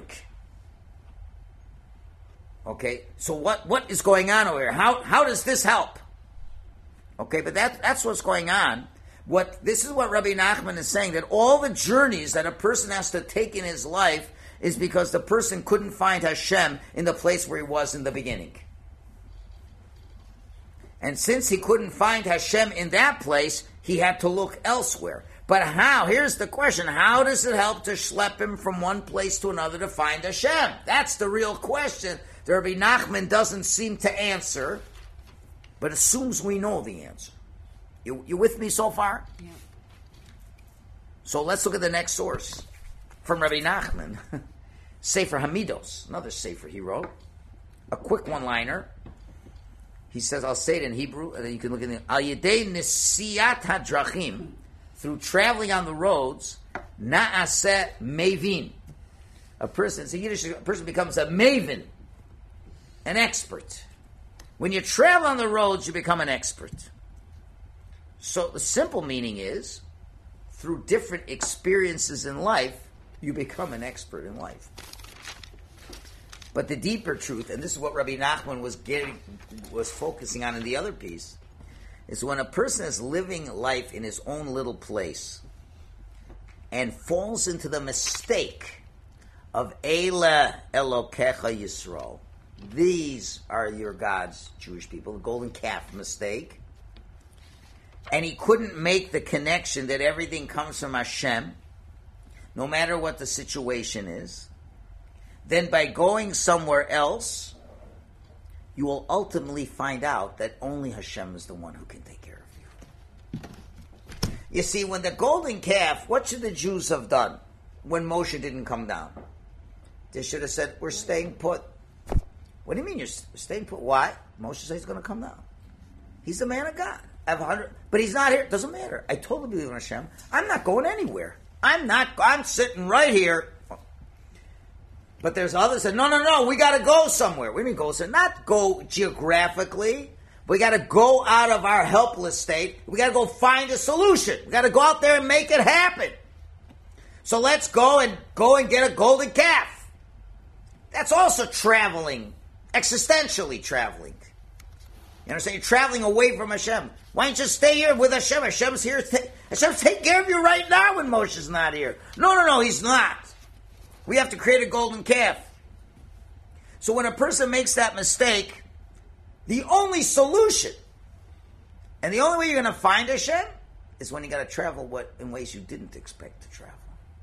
Okay, so what, what is going on over here? How how does this help? Okay, but that that's what's going on. What this is what Rabbi Nachman is saying, that all the journeys that a person has to take in his life is because the person couldn't find Hashem in the place where he was in the beginning. And since he couldn't find Hashem in that place, he had to look elsewhere. But how? Here's the question. How does it help to schlep him from one place to another to find Hashem? That's the real question that Rabbi Nachman doesn't seem to answer, but assumes we know the answer. You, you with me so far? Yeah. So let's look at the next source from Rabbi Nachman. Sefer Hamidos, another Sefer he wrote. A quick one-liner. He says, I'll say it in Hebrew, and then you can look at it. Al yedei nisiyat hadrachim, through traveling on the roads, na'aseh mevin. A person, it's a Yiddish, a person becomes a maven, an expert. When you travel on the roads, you become an expert. So the simple meaning is, through different experiences in life, you become an expert in life. But the deeper truth, and this is what Rabbi Nachman was getting, was focusing on in the other piece, is when a person is living life in his own little place and falls into the mistake of Eila Elokecha Yisrael. These are your gods, Jewish people, the golden calf mistake. And he couldn't make the connection that everything comes from Hashem, no matter what the situation is. Then by going somewhere else, you will ultimately find out that only Hashem is the one who can take care of you. You see, when the golden calf, what should the Jews have done when Moshe didn't come down? They should have said, we're staying put. What do you mean you're staying put? Why? Moshe says he's going to come down. He's the man of God. I have a hundred, but he's not here. It doesn't matter. I totally believe in Hashem. I'm not going anywhere. I'm not, I'm sitting right here. But there's others that, no, no, no, we got to go somewhere. What do you mean go somewhere? Not go geographically. We got to go out of our helpless state. We got to go find a solution. We got to go out there and make it happen. So let's go and go and get a golden calf. That's also traveling, existentially traveling. You understand? You're traveling away from Hashem. Why don't you just stay here with Hashem? Hashem's here. Hashem's taking care of you right now when Moshe's not here. No, no, no, he's not. We have to create a golden calf. So when a person makes that mistake, the only solution, and the only way you're going to find Hashem, is when you got to travel what in ways you didn't expect to travel.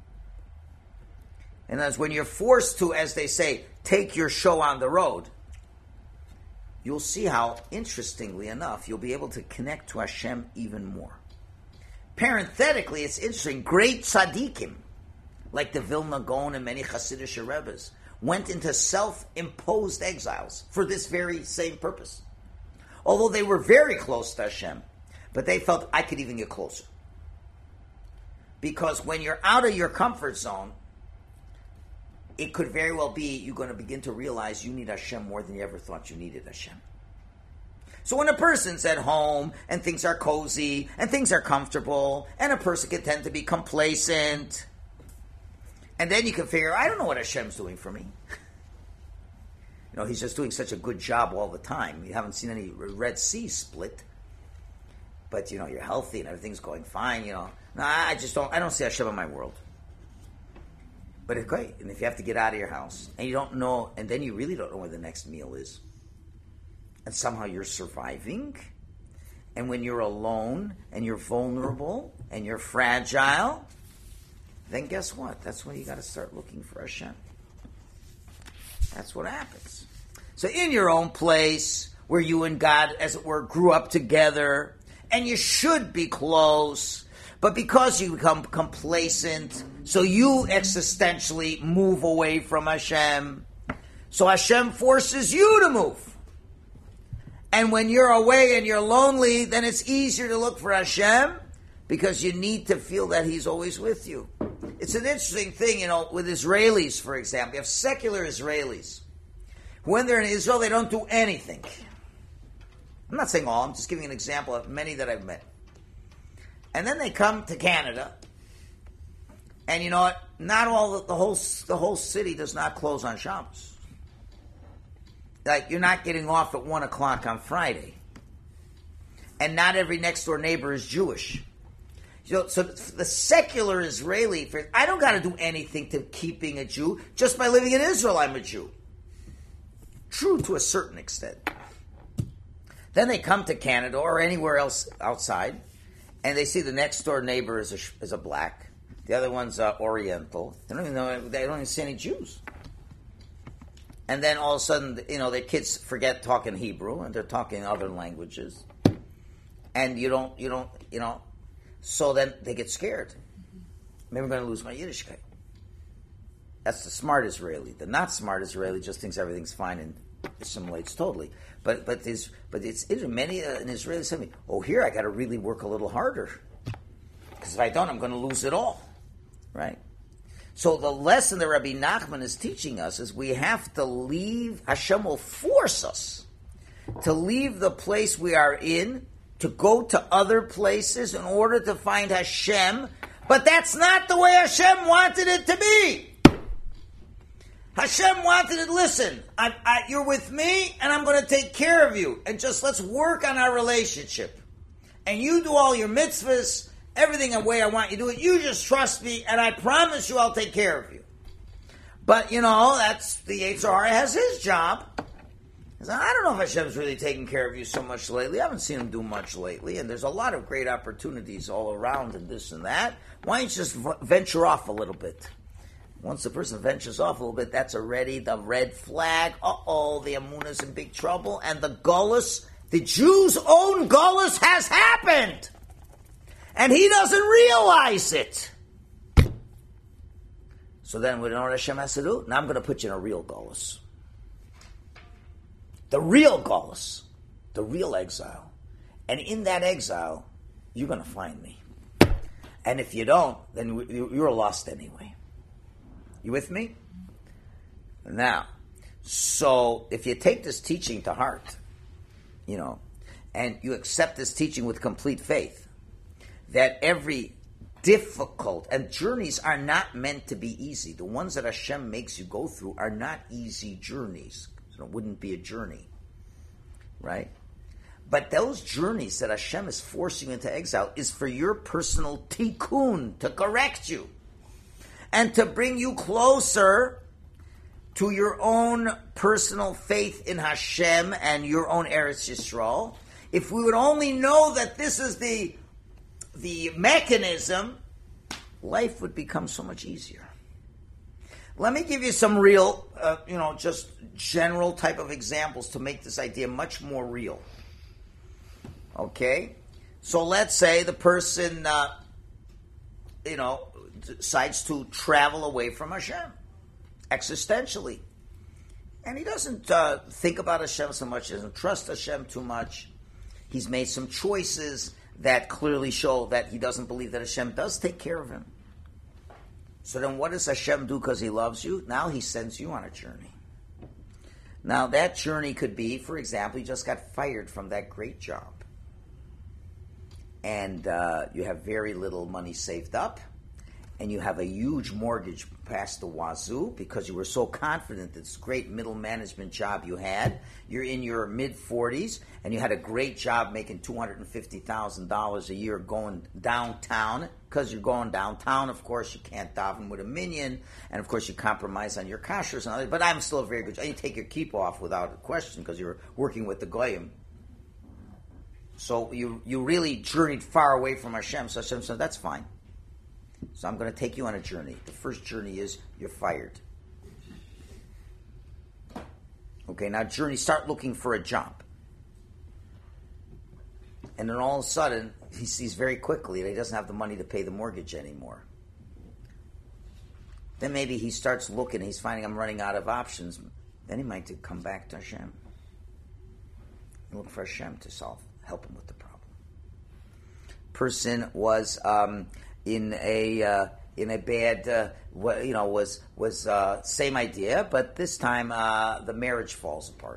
And that's when you're forced to, as they say, take your show on the road. You'll see how, interestingly enough, you'll be able to connect to Hashem even more. Parenthetically, it's interesting, great tzaddikim, like the Vilna Gaon and many Hasidic Rebbes, went into self-imposed exiles for this very same purpose. Although they were very close to Hashem, but they felt, I could even get closer. Because when you're out of your comfort zone, it could very well be you're going to begin to realize you need Hashem more than you ever thought you needed Hashem. So when a person's at home and things are cozy and things are comfortable and a person can tend to be complacent, and then you can figure, I don't know what Hashem's doing for me. You know, he's just doing such a good job all the time. You haven't seen any Red Sea split. But, you know, you're healthy and everything's going fine, you know. No, I just don't, I don't see Hashem in my world. But it's great. And if you have to get out of your house and you don't know, and then you really don't know where the next meal is, and somehow you're surviving, and when you're alone and you're vulnerable and you're fragile, then guess what? That's when you got to start looking for Hashem. That's what happens. So in your own place, where you and God, as it were, grew up together, and you should be close, but because you become complacent, so you existentially move away from Hashem, So Hashem forces you to move. And when you're away and you're lonely, then it's easier to look for Hashem because you need to feel that He's always with you. It's an interesting thing, you know, with Israelis, for example. You have secular Israelis. When they're in Israel, they don't do anything. I'm not saying all, I'm just giving an example of many that I've met. And then they come to Canada, and you know what? Not all, the, the whole the whole city does not close on Shabbos. Like, you're not getting off at one o'clock on Friday. And not every next door neighbor is Jewish. You know, so the secular Israeli, I don't got to do anything to keep being a Jew. Just by living in Israel, I'm a Jew. True to a certain extent. Then they come to Canada or anywhere else outside, and they see the next door neighbor is a, is a black. The other one's uh, Oriental. They don't even know, they don't even see any Jews. And then all of a sudden, you know, their kids forget talking Hebrew and they're talking other languages. And you don't, you don't, you know, so then they get scared. Maybe I'm going to lose my Yiddishkeit. That's the smart Israeli. The not smart Israeli just thinks everything's fine and assimilates totally. But but there's but it's many uh, an Israeli say to me, oh, here I got to really work a little harder because if I don't, I'm going to lose it all, right? So the lesson that Rabbi Nachman is teaching us is we have to leave. Hashem will force us to leave the place we are in to go to other places in order to find Hashem. But that's not the way Hashem wanted it to be. Hashem wanted it, listen, I, I, you're with me and I'm going to take care of you. And just let's work on our relationship. And you do all your mitzvahs, everything the way I want you to do it. You just trust me and I promise you I'll take care of you. But, you know, that's the Yetzer Hara has his job. I don't know if Hashem's really taking care of you so much lately. I haven't seen him do much lately. And there's a lot of great opportunities all around and this and that. Why don't you just venture off a little bit? Once the person ventures off a little bit, that's already the red flag. Uh-oh, the Amuna's in big trouble. And the Gullus, the Jews' own Gullus has happened. And he doesn't realize it. So then we know what Hashem has to do? Now I'm going to put you in a real Gullus. The real Gullus. The real exile. And in that exile, you're going to find me. And if you don't, then you're lost anyway. You with me? Now, so if you take this teaching to heart, you know, and you accept this teaching with complete faith, that every difficult, and journeys are not meant to be easy. The ones that Hashem makes you go through are not easy journeys. So it wouldn't be a journey, right? But those journeys that Hashem is forcing you into exile is for your personal tikkun, to correct you. And to bring you closer to your own personal faith in Hashem and your own Eretz Yisrael. If we would only know that this is the, the mechanism, life would become so much easier. Let me give you some real, uh, you know, just general type of examples to make this idea much more real. Okay? So let's say the person, uh, you know, decides to travel away from Hashem, existentially. And he doesn't uh, think about Hashem so much, he doesn't trust Hashem too much. He's made some choices that clearly show that he doesn't believe that Hashem does take care of him. So then what does Hashem do because he loves you? Now he sends you on a journey. Now that journey could be, for example, you just got fired from that great job. And uh, you have very little money saved up. And you have a huge mortgage past the wazoo because you were so confident this great middle management job you had. You're in your mid-forties, and you had a great job making two hundred fifty thousand dollars a year going downtown. Because you're going downtown, of course, you can't daven with a minion, and of course you compromise on your kashrus and other. But I'm still a very good job. You take your keep off without a question because you're working with the goyim. So you you really journeyed far away from Hashem. So Hashem said, that's fine. So I'm going to take you on a journey. The first journey is you're fired. Okay, now journey, start looking for a job. And then all of a sudden, he sees very quickly that he doesn't have the money to pay the mortgage anymore. Then maybe he starts looking, he's finding I'm running out of options. then he might come back to Hashem and look for Hashem to solve, help him with the problem. Person was um, in a uh, in a bad, uh, you know, was was uh, same idea, but this time uh, the marriage falls apart.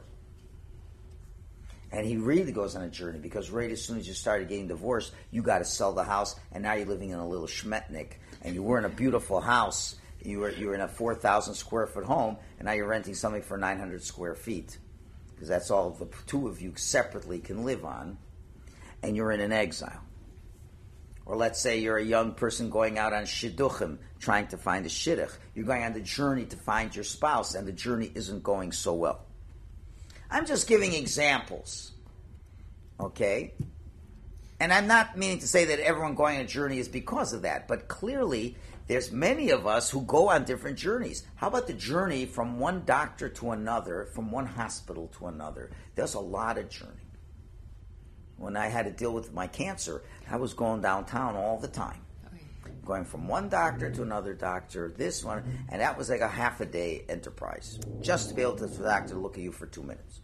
And he really goes on a journey because right as soon as you started getting divorced, you got to sell the house, and now you're living in a little schmetnik, and you were in a beautiful house. You were you were in a four thousand square foot home, and now you're renting something for nine hundred square feet because that's all the two of you separately can live on, and you're in an exile. Or let's say you're a young person going out on shidduchim, trying to find a shidduch. You're going on the journey to find your spouse, and the journey isn't going so well. I'm just giving examples, okay? And I'm not meaning to say that everyone going on a journey is because of that, but clearly there's many of us who go on different journeys. How about the journey from one doctor to another, from one hospital to another? There's a lot of journey. When I had to deal with my cancer, I was going downtown all the time. Going from one doctor to another doctor, this one, and that was like a half a day enterprise, just to be able to the doctor to look at you for two minutes.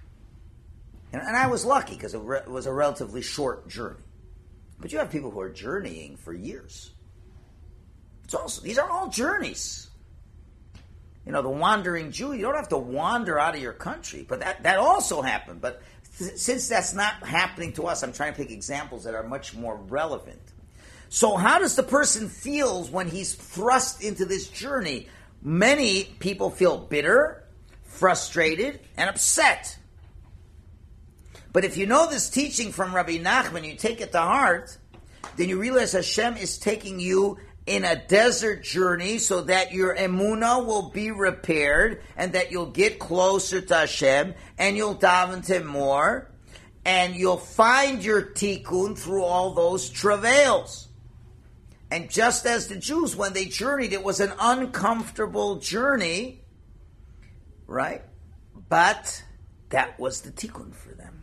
And, and I was lucky because it, re- it was a relatively short journey. But you have people who are journeying for years. It's also these are all journeys. You know, the wandering Jew, you don't have to wander out of your country, but that, that also happened. But th- since that's not happening to us, I'm trying to pick examples that are much more relevant. So how does the person feel when he's thrust into this journey? Many people feel bitter, frustrated, and upset. But if you know this teaching from Rabbi Nachman, you take it to heart, then you realize Hashem is taking you in a desert journey so that your emunah will be repaired and that you'll get closer to Hashem and you'll daven to Him more and you'll find your tikkun through all those travails. And just as the Jews, when they journeyed, it was an uncomfortable journey, right? But that was the tikkun for them.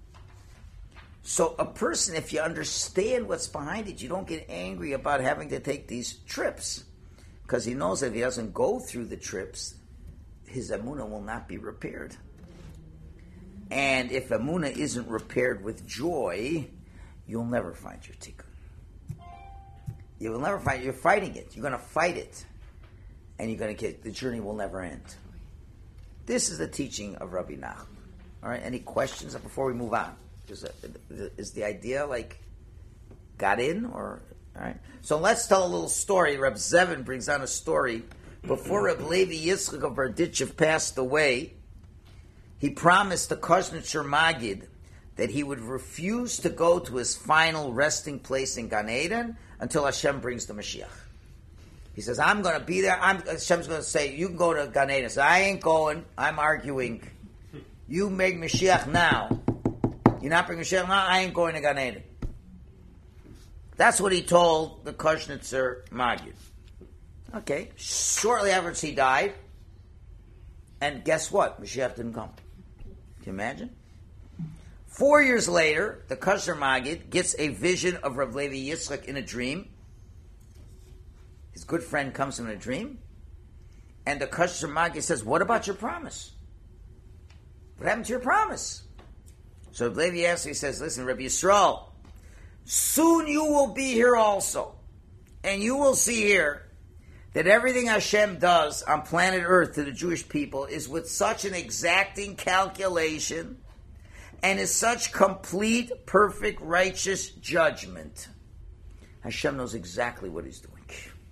So a person, if you understand what's behind it, you don't get angry about having to take these trips. Because he knows that if he doesn't go through the trips, his emunah will not be repaired. And if emunah isn't repaired with joy, you'll never find your tikkun. You will never fight. You're fighting it. You're going to fight it, and you're going to get. The journey will never end. This is the teaching of Rabbi Nachman. All right. Any questions before we move on? Is, is the idea like got in, or all right? So let's tell a little story. Reb Zevin brings on a story. Before Reb Levi Yitzchak of Berditchev passed away, he promised the Kozhnitzer Magid that he would refuse to go to his final resting place in Gan Eden until Hashem brings the Mashiach. He says, I'm going to be there. I'm, Hashem's going to say, you can go to Gan Eden. So I ain't going. I'm arguing. You make Mashiach now. You're not bringing Mashiach now? I ain't going to Gan Eden. That's what he told the Kozhnitzer Magid. Okay. Shortly afterwards, he died. And guess what? Mashiach didn't come. Can you imagine? Four years later, the Kozhnitzer Magid gets a vision of Rav Levi Yitzchak in a dream. His good friend comes to him in a dream. And the Kozhnitzer Magid says, what about your promise? What happened to your promise? So Rav Levi asks, he says, listen, Rabbi Yisrael, soon you will be here also. And you will see here that everything Hashem does on planet Earth to the Jewish people is with such an exacting calculation and is such complete, perfect, righteous judgment. Hashem knows exactly what He's doing.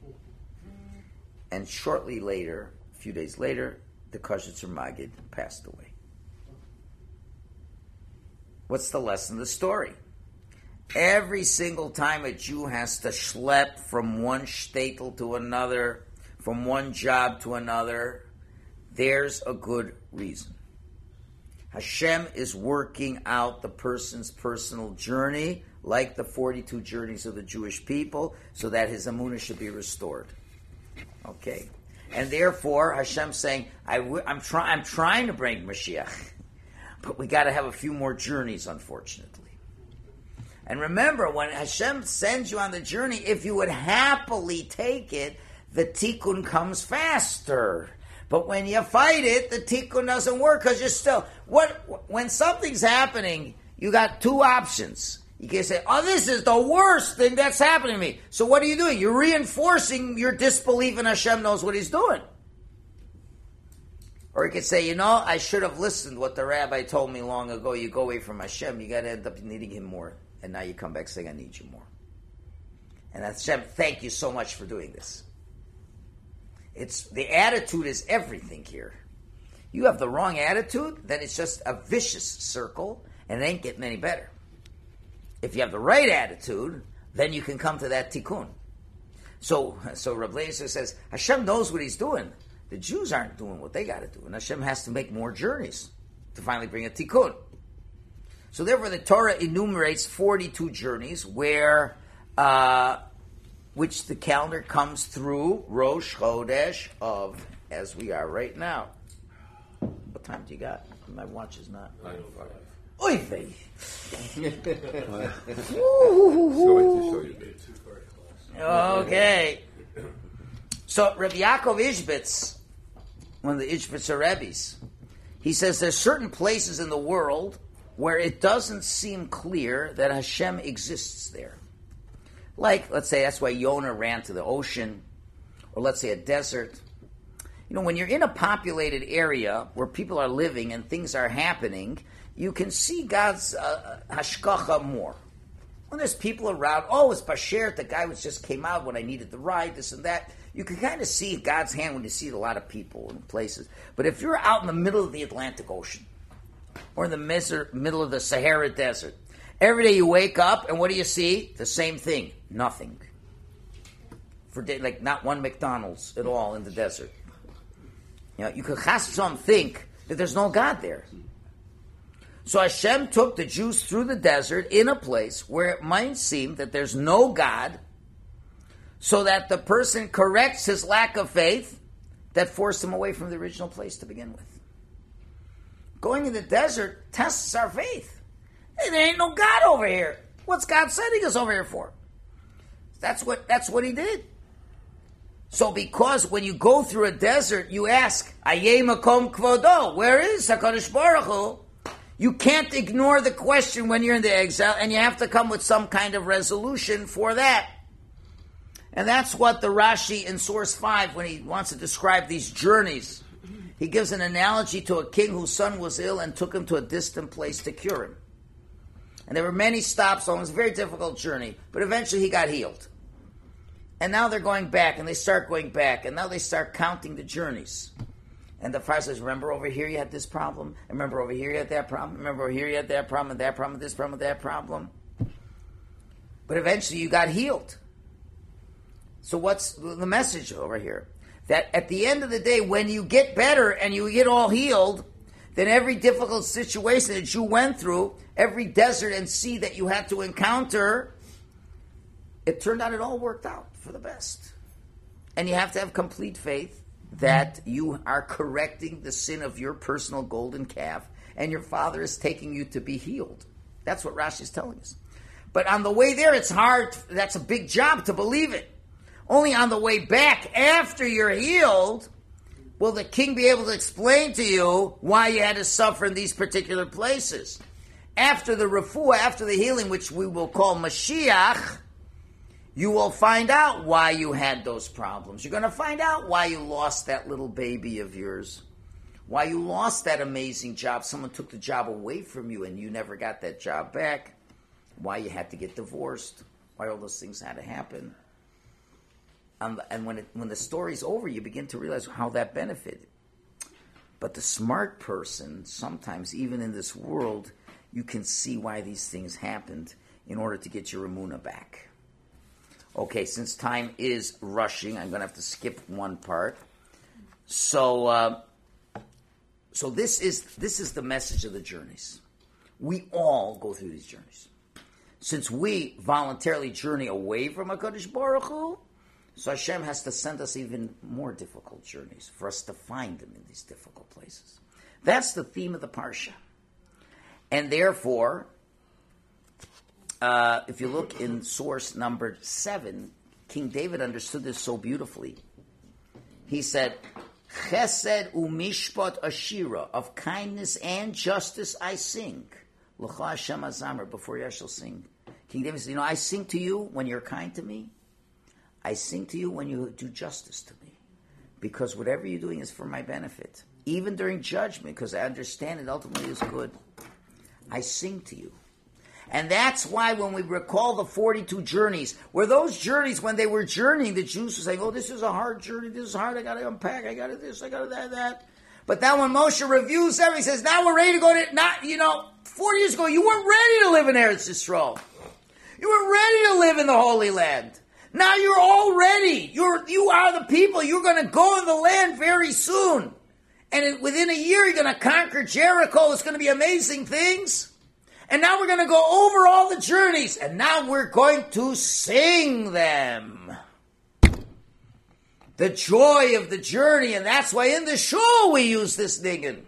And shortly later, a few days later, the Kozhnitzer Magid passed away. What's the lesson of the story? Every single time a Jew has to schlep from one shtetl to another, from one job to another, there's a good reason. Hashem is working out the person's personal journey, like the forty-two journeys of the Jewish people, so that his emunah should be restored. Okay? And therefore, Hashem's saying, I w- I'm, try- I'm trying to bring Mashiach, but we got to have a few more journeys, unfortunately. And remember, when Hashem sends you on the journey, if you would happily take it, the tikkun comes faster. But when you fight it, the tikkun doesn't work because you're still what when something's happening, you got two options. You can say, "Oh, this is the worst thing that's happening to me." So what are you doing? You're reinforcing your disbelief in Hashem knows what He's doing. Or you could say, "You know, I should have listened to what the rabbi told me long ago. You go away from Hashem, you got to end up needing Him more, and now you come back saying, I need you more." And Hashem, thank you so much for doing this. It's the attitude is everything here. You have the wrong attitude, then it's just a vicious circle, and it ain't getting any better. If you have the right attitude, then you can come to that tikkun. So, so Rav Lezer says, Hashem knows what He's doing. The Jews aren't doing what they got to do, and Hashem has to make more journeys to finally bring a tikkun. So therefore, the Torah enumerates forty-two journeys where, uh, which the calendar comes through Rosh Chodesh of, as we are right now. What time do you got? My watch is not. nine oh five. Oy vey. Okay. So Rabbi Yaakov Ishbitz, one of the Ishbitzer Rebbes, he says there's certain places in the world where it doesn't seem clear that Hashem exists there. Like, let's say that's why Yonah ran to the ocean, or let's say a desert. You know, when you're in a populated area where people are living and things are happening, you can see God's uh, hashkacha more. When there's people around, oh, it's Bashert, the guy who just came out when I needed the ride, this and that. You can kind of see God's hand when you see a lot of people and places. But if you're out in the middle of the Atlantic Ocean, or in the miser- middle of the Sahara Desert, every day you wake up, and what do you see? The same thing. Nothing. For day, like not one McDonald's at all in the desert. You know, you could chas v'shalom think that there's no God there. So Hashem took the Jews through the desert in a place where it might seem that there's no God, so that the person corrects his lack of faith that forced him away from the original place to begin with. Going in the desert tests our faith. Hey, there ain't no God over here. What's God sending us over here for? That's what that's what He did. So because when you go through a desert, you ask, Ayeh makom kvodo, where is HaKadosh Baruch Hu? You can't ignore the question when you're in the exile, and you have to come with some kind of resolution for that. And that's what the Rashi in Source five, when he wants to describe these journeys, he gives an analogy to a king whose son was ill and took him to a distant place to cure him. And there were many stops on it. It was a very difficult journey, but eventually he got healed. And now they're going back, and they start going back, and now they start counting the journeys. And the father says, remember over here you had this problem, and remember over here you had that problem, remember over here you had that problem, and that problem, and this problem, and that problem. But eventually you got healed. So what's the message over here? That at the end of the day, when you get better and you get all healed, then every difficult situation that you went through, every desert and sea that you had to encounter, it turned out it all worked out for the best. And you have to have complete faith that you are correcting the sin of your personal golden calf, and your Father is taking you to be healed. That's what Rashi is telling us. But on the way there, it's hard. That's a big job to believe it. Only on the way back, after you're healed, will the king be able to explain to you why you had to suffer in these particular places. After the refuah, after the healing, which we will call Mashiach, you will find out why you had those problems. You're going to find out why you lost that little baby of yours, why you lost that amazing job. Someone took the job away from you and you never got that job back, why you had to get divorced, why all those things had to happen. Um, and when it, when the story's over, you begin to realize how that benefited. But the smart person, sometimes, even in this world, you can see why these things happened in order to get your emunah back. Okay, since time is rushing, I'm going to have to skip one part. So, uh, so this is this is the message of the journeys. We all go through these journeys. Since we voluntarily journey away from HaKadosh Baruch Hu, so Hashem has to send us even more difficult journeys for us to find Him in these difficult places. That's the theme of the Parsha. And therefore, uh, if you look in source number seven, King David understood this so beautifully. He said, Chesed umishpat ashira, of kindness and justice I sing. L'cha Hashem azamer, before you I shall sing. King David says, you know, I sing to you when you're kind to me. I sing to you when you do justice to me. Because whatever you're doing is for my benefit. Even during judgment, because I understand it ultimately is good. I sing to you. And that's why when we recall the forty-two journeys, where those journeys, when they were journeying, the Jews were saying, oh, this is a hard journey, this is hard, I got to unpack, I got to this, I got to that, that. But now when Moshe reviews everything, he says, now we're ready to go to, not, you know, forty years ago, you weren't ready to live in Eretz Yisrael. You were ready to live in the Holy Land. Now you're all ready. You're, you are the people. You're going to go in the land very soon. And in, within a year, you're going to conquer Jericho. It's going to be amazing things. And now we're going to go over all the journeys. And now we're going to sing them. The joy of the journey. And that's why in the shul we use this nigun.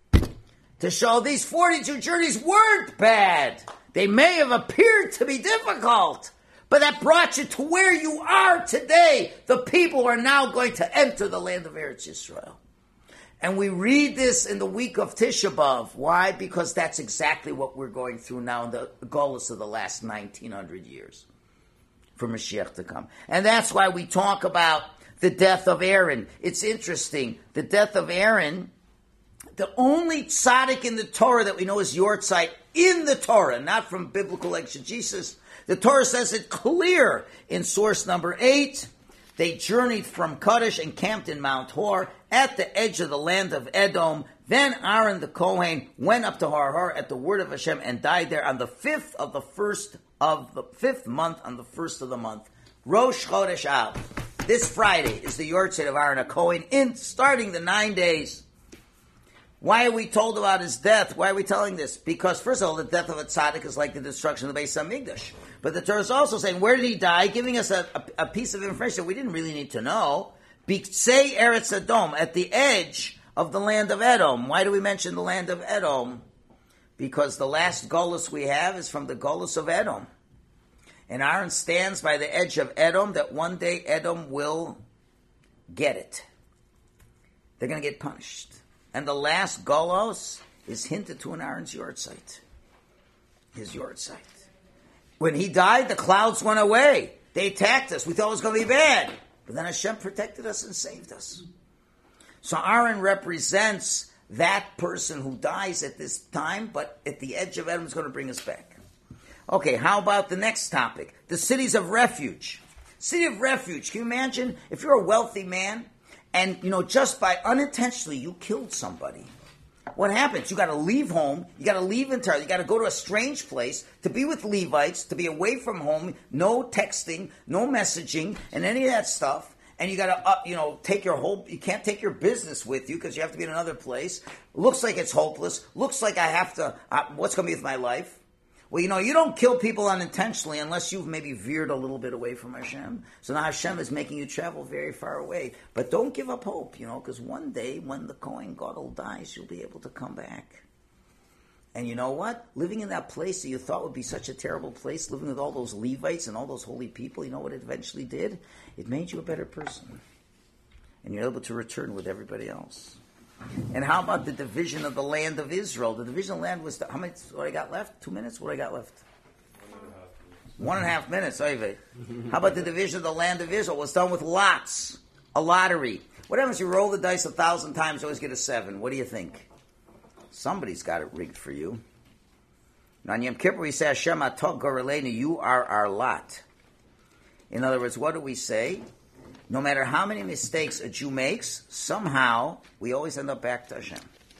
To show these forty-two journeys weren't bad. They may have appeared to be difficult. But that brought you to where you are today. The people are now going to enter the land of Eretz Yisrael. And we read this in the week of Tisha B'Av. Why? Because that's exactly what we're going through now in the Golus of the last nineteen hundred years. For Mashiach to come. And that's why we talk about the death of Aaron. It's interesting. The death of Aaron, the only tzaddik in the Torah that we know is Yortzeit in the Torah, not from biblical exegesis. The Torah says it clear in source number eight. They journeyed from Kadesh and camped in Mount Hor at the edge of the land of Edom. Then Aaron the Kohen went up to Har Har at the word of Hashem and died there on the fifth of the first of the fifth month, on the first of the month. Rosh Chodesh Av. This Friday is the Yortzeit of Aaron the Kohen, in starting the nine days. Why are we told about his death? Why are we telling this? Because, first of all, the death of a tzaddik is like the destruction of the Beis Hamikdash. But the Torah is also saying, where did he die? Giving us a, a, a piece of information we didn't really need to know. Biktsei Eretz Edom, at the edge of the land of Edom. Why do we mention the land of Edom? Because the last Golus we have is from the Golus of Edom. And Aaron stands by the edge of Edom, that one day Edom will get it. They're going to get punished. And the last Golos is hinted to in Aaron's Yortzeit. His Yortzeit. When he died, the clouds went away. They attacked us. We thought it was going to be bad. But then Hashem protected us and saved us. So Aaron represents that person who dies at this time, but at the edge of Edom is going to bring us back. Okay, how about the next topic? The cities of refuge. City of refuge. Can you imagine if you're a wealthy man, and, you know, just by unintentionally, you killed somebody. What happens? You got to leave home. You got to leave entirely. You got to go to a strange place to be with Levites, to be away from home. No texting, no messaging, and any of that stuff. And you got to, uh, you know, take your whole. You can't take your business with you because you have to be in another place. Looks like it's hopeless. Looks like I have to. Uh, what's going to be with my life? Well, you know, you don't kill people unintentionally unless you've maybe veered a little bit away from Hashem. So now Hashem is making you travel very far away. But don't give up hope, you know, because one day when the Kohen Gadol dies, you'll be able to come back. And you know what? Living in that place that you thought would be such a terrible place, living with all those Levites and all those holy people, you know what it eventually did? It made you a better person. And you're able to return with everybody else. And how about the division of the land of Israel? The division of the land was, how many, what I got left? Two minutes? What I got left? One and a half minutes. One and a half minutes. How about the division of the land of Israel? It was done with lots. A lottery. What happens if you roll the dice a thousand times, you always get a seven? What do you think? Somebody's got it rigged for you. Now in Yom Kippur we say, Hashem atov gorelenu, you are our lot. In other words, what do we say? No matter how many mistakes a Jew makes, somehow we always end up back to Hashem.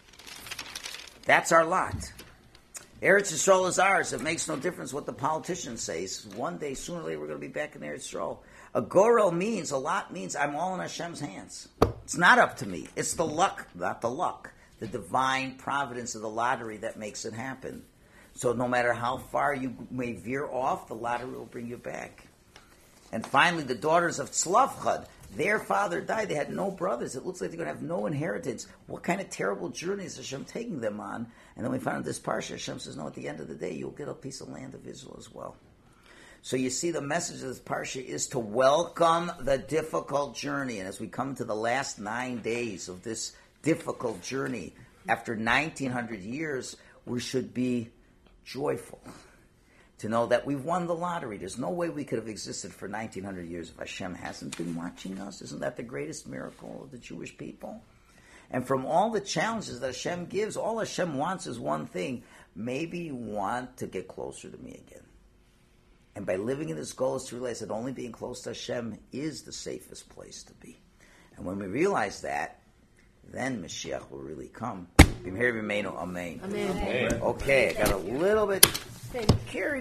That's our lot. Eretz Yisrael is ours. It makes no difference what the politician says. One day, sooner or later, we're going to be back in Eretz Yisrael. A gorel means, a lot means I'm all in Hashem's hands. It's not up to me. It's the luck, not the luck, the divine providence of the lottery that makes it happen. So no matter how far you may veer off, the lottery will bring you back. And finally, the daughters of Tzlafchad, their father died. They had no brothers. It looks like they're going to have no inheritance. What kind of terrible journey is Hashem taking them on? And then we found in this parsha, Hashem says, no, at the end of the day, you'll get a piece of land of Israel as well. So you see, the message of this parsha is to welcome the difficult journey. And as we come to the last nine days of this difficult journey, after nineteen hundred years, we should be joyful to know that we've won the lottery. There's no way we could have existed for nineteen hundred years if Hashem hasn't been watching us. Isn't that the greatest miracle of the Jewish people? And from all the challenges that Hashem gives, all Hashem wants is one thing. Maybe you want to get closer to me again. And by living in this goal is to realize that only being close to Hashem is the safest place to be. And when we realize that, then Mashiach will really come. Amen. Amen. Okay, I got a little bit carried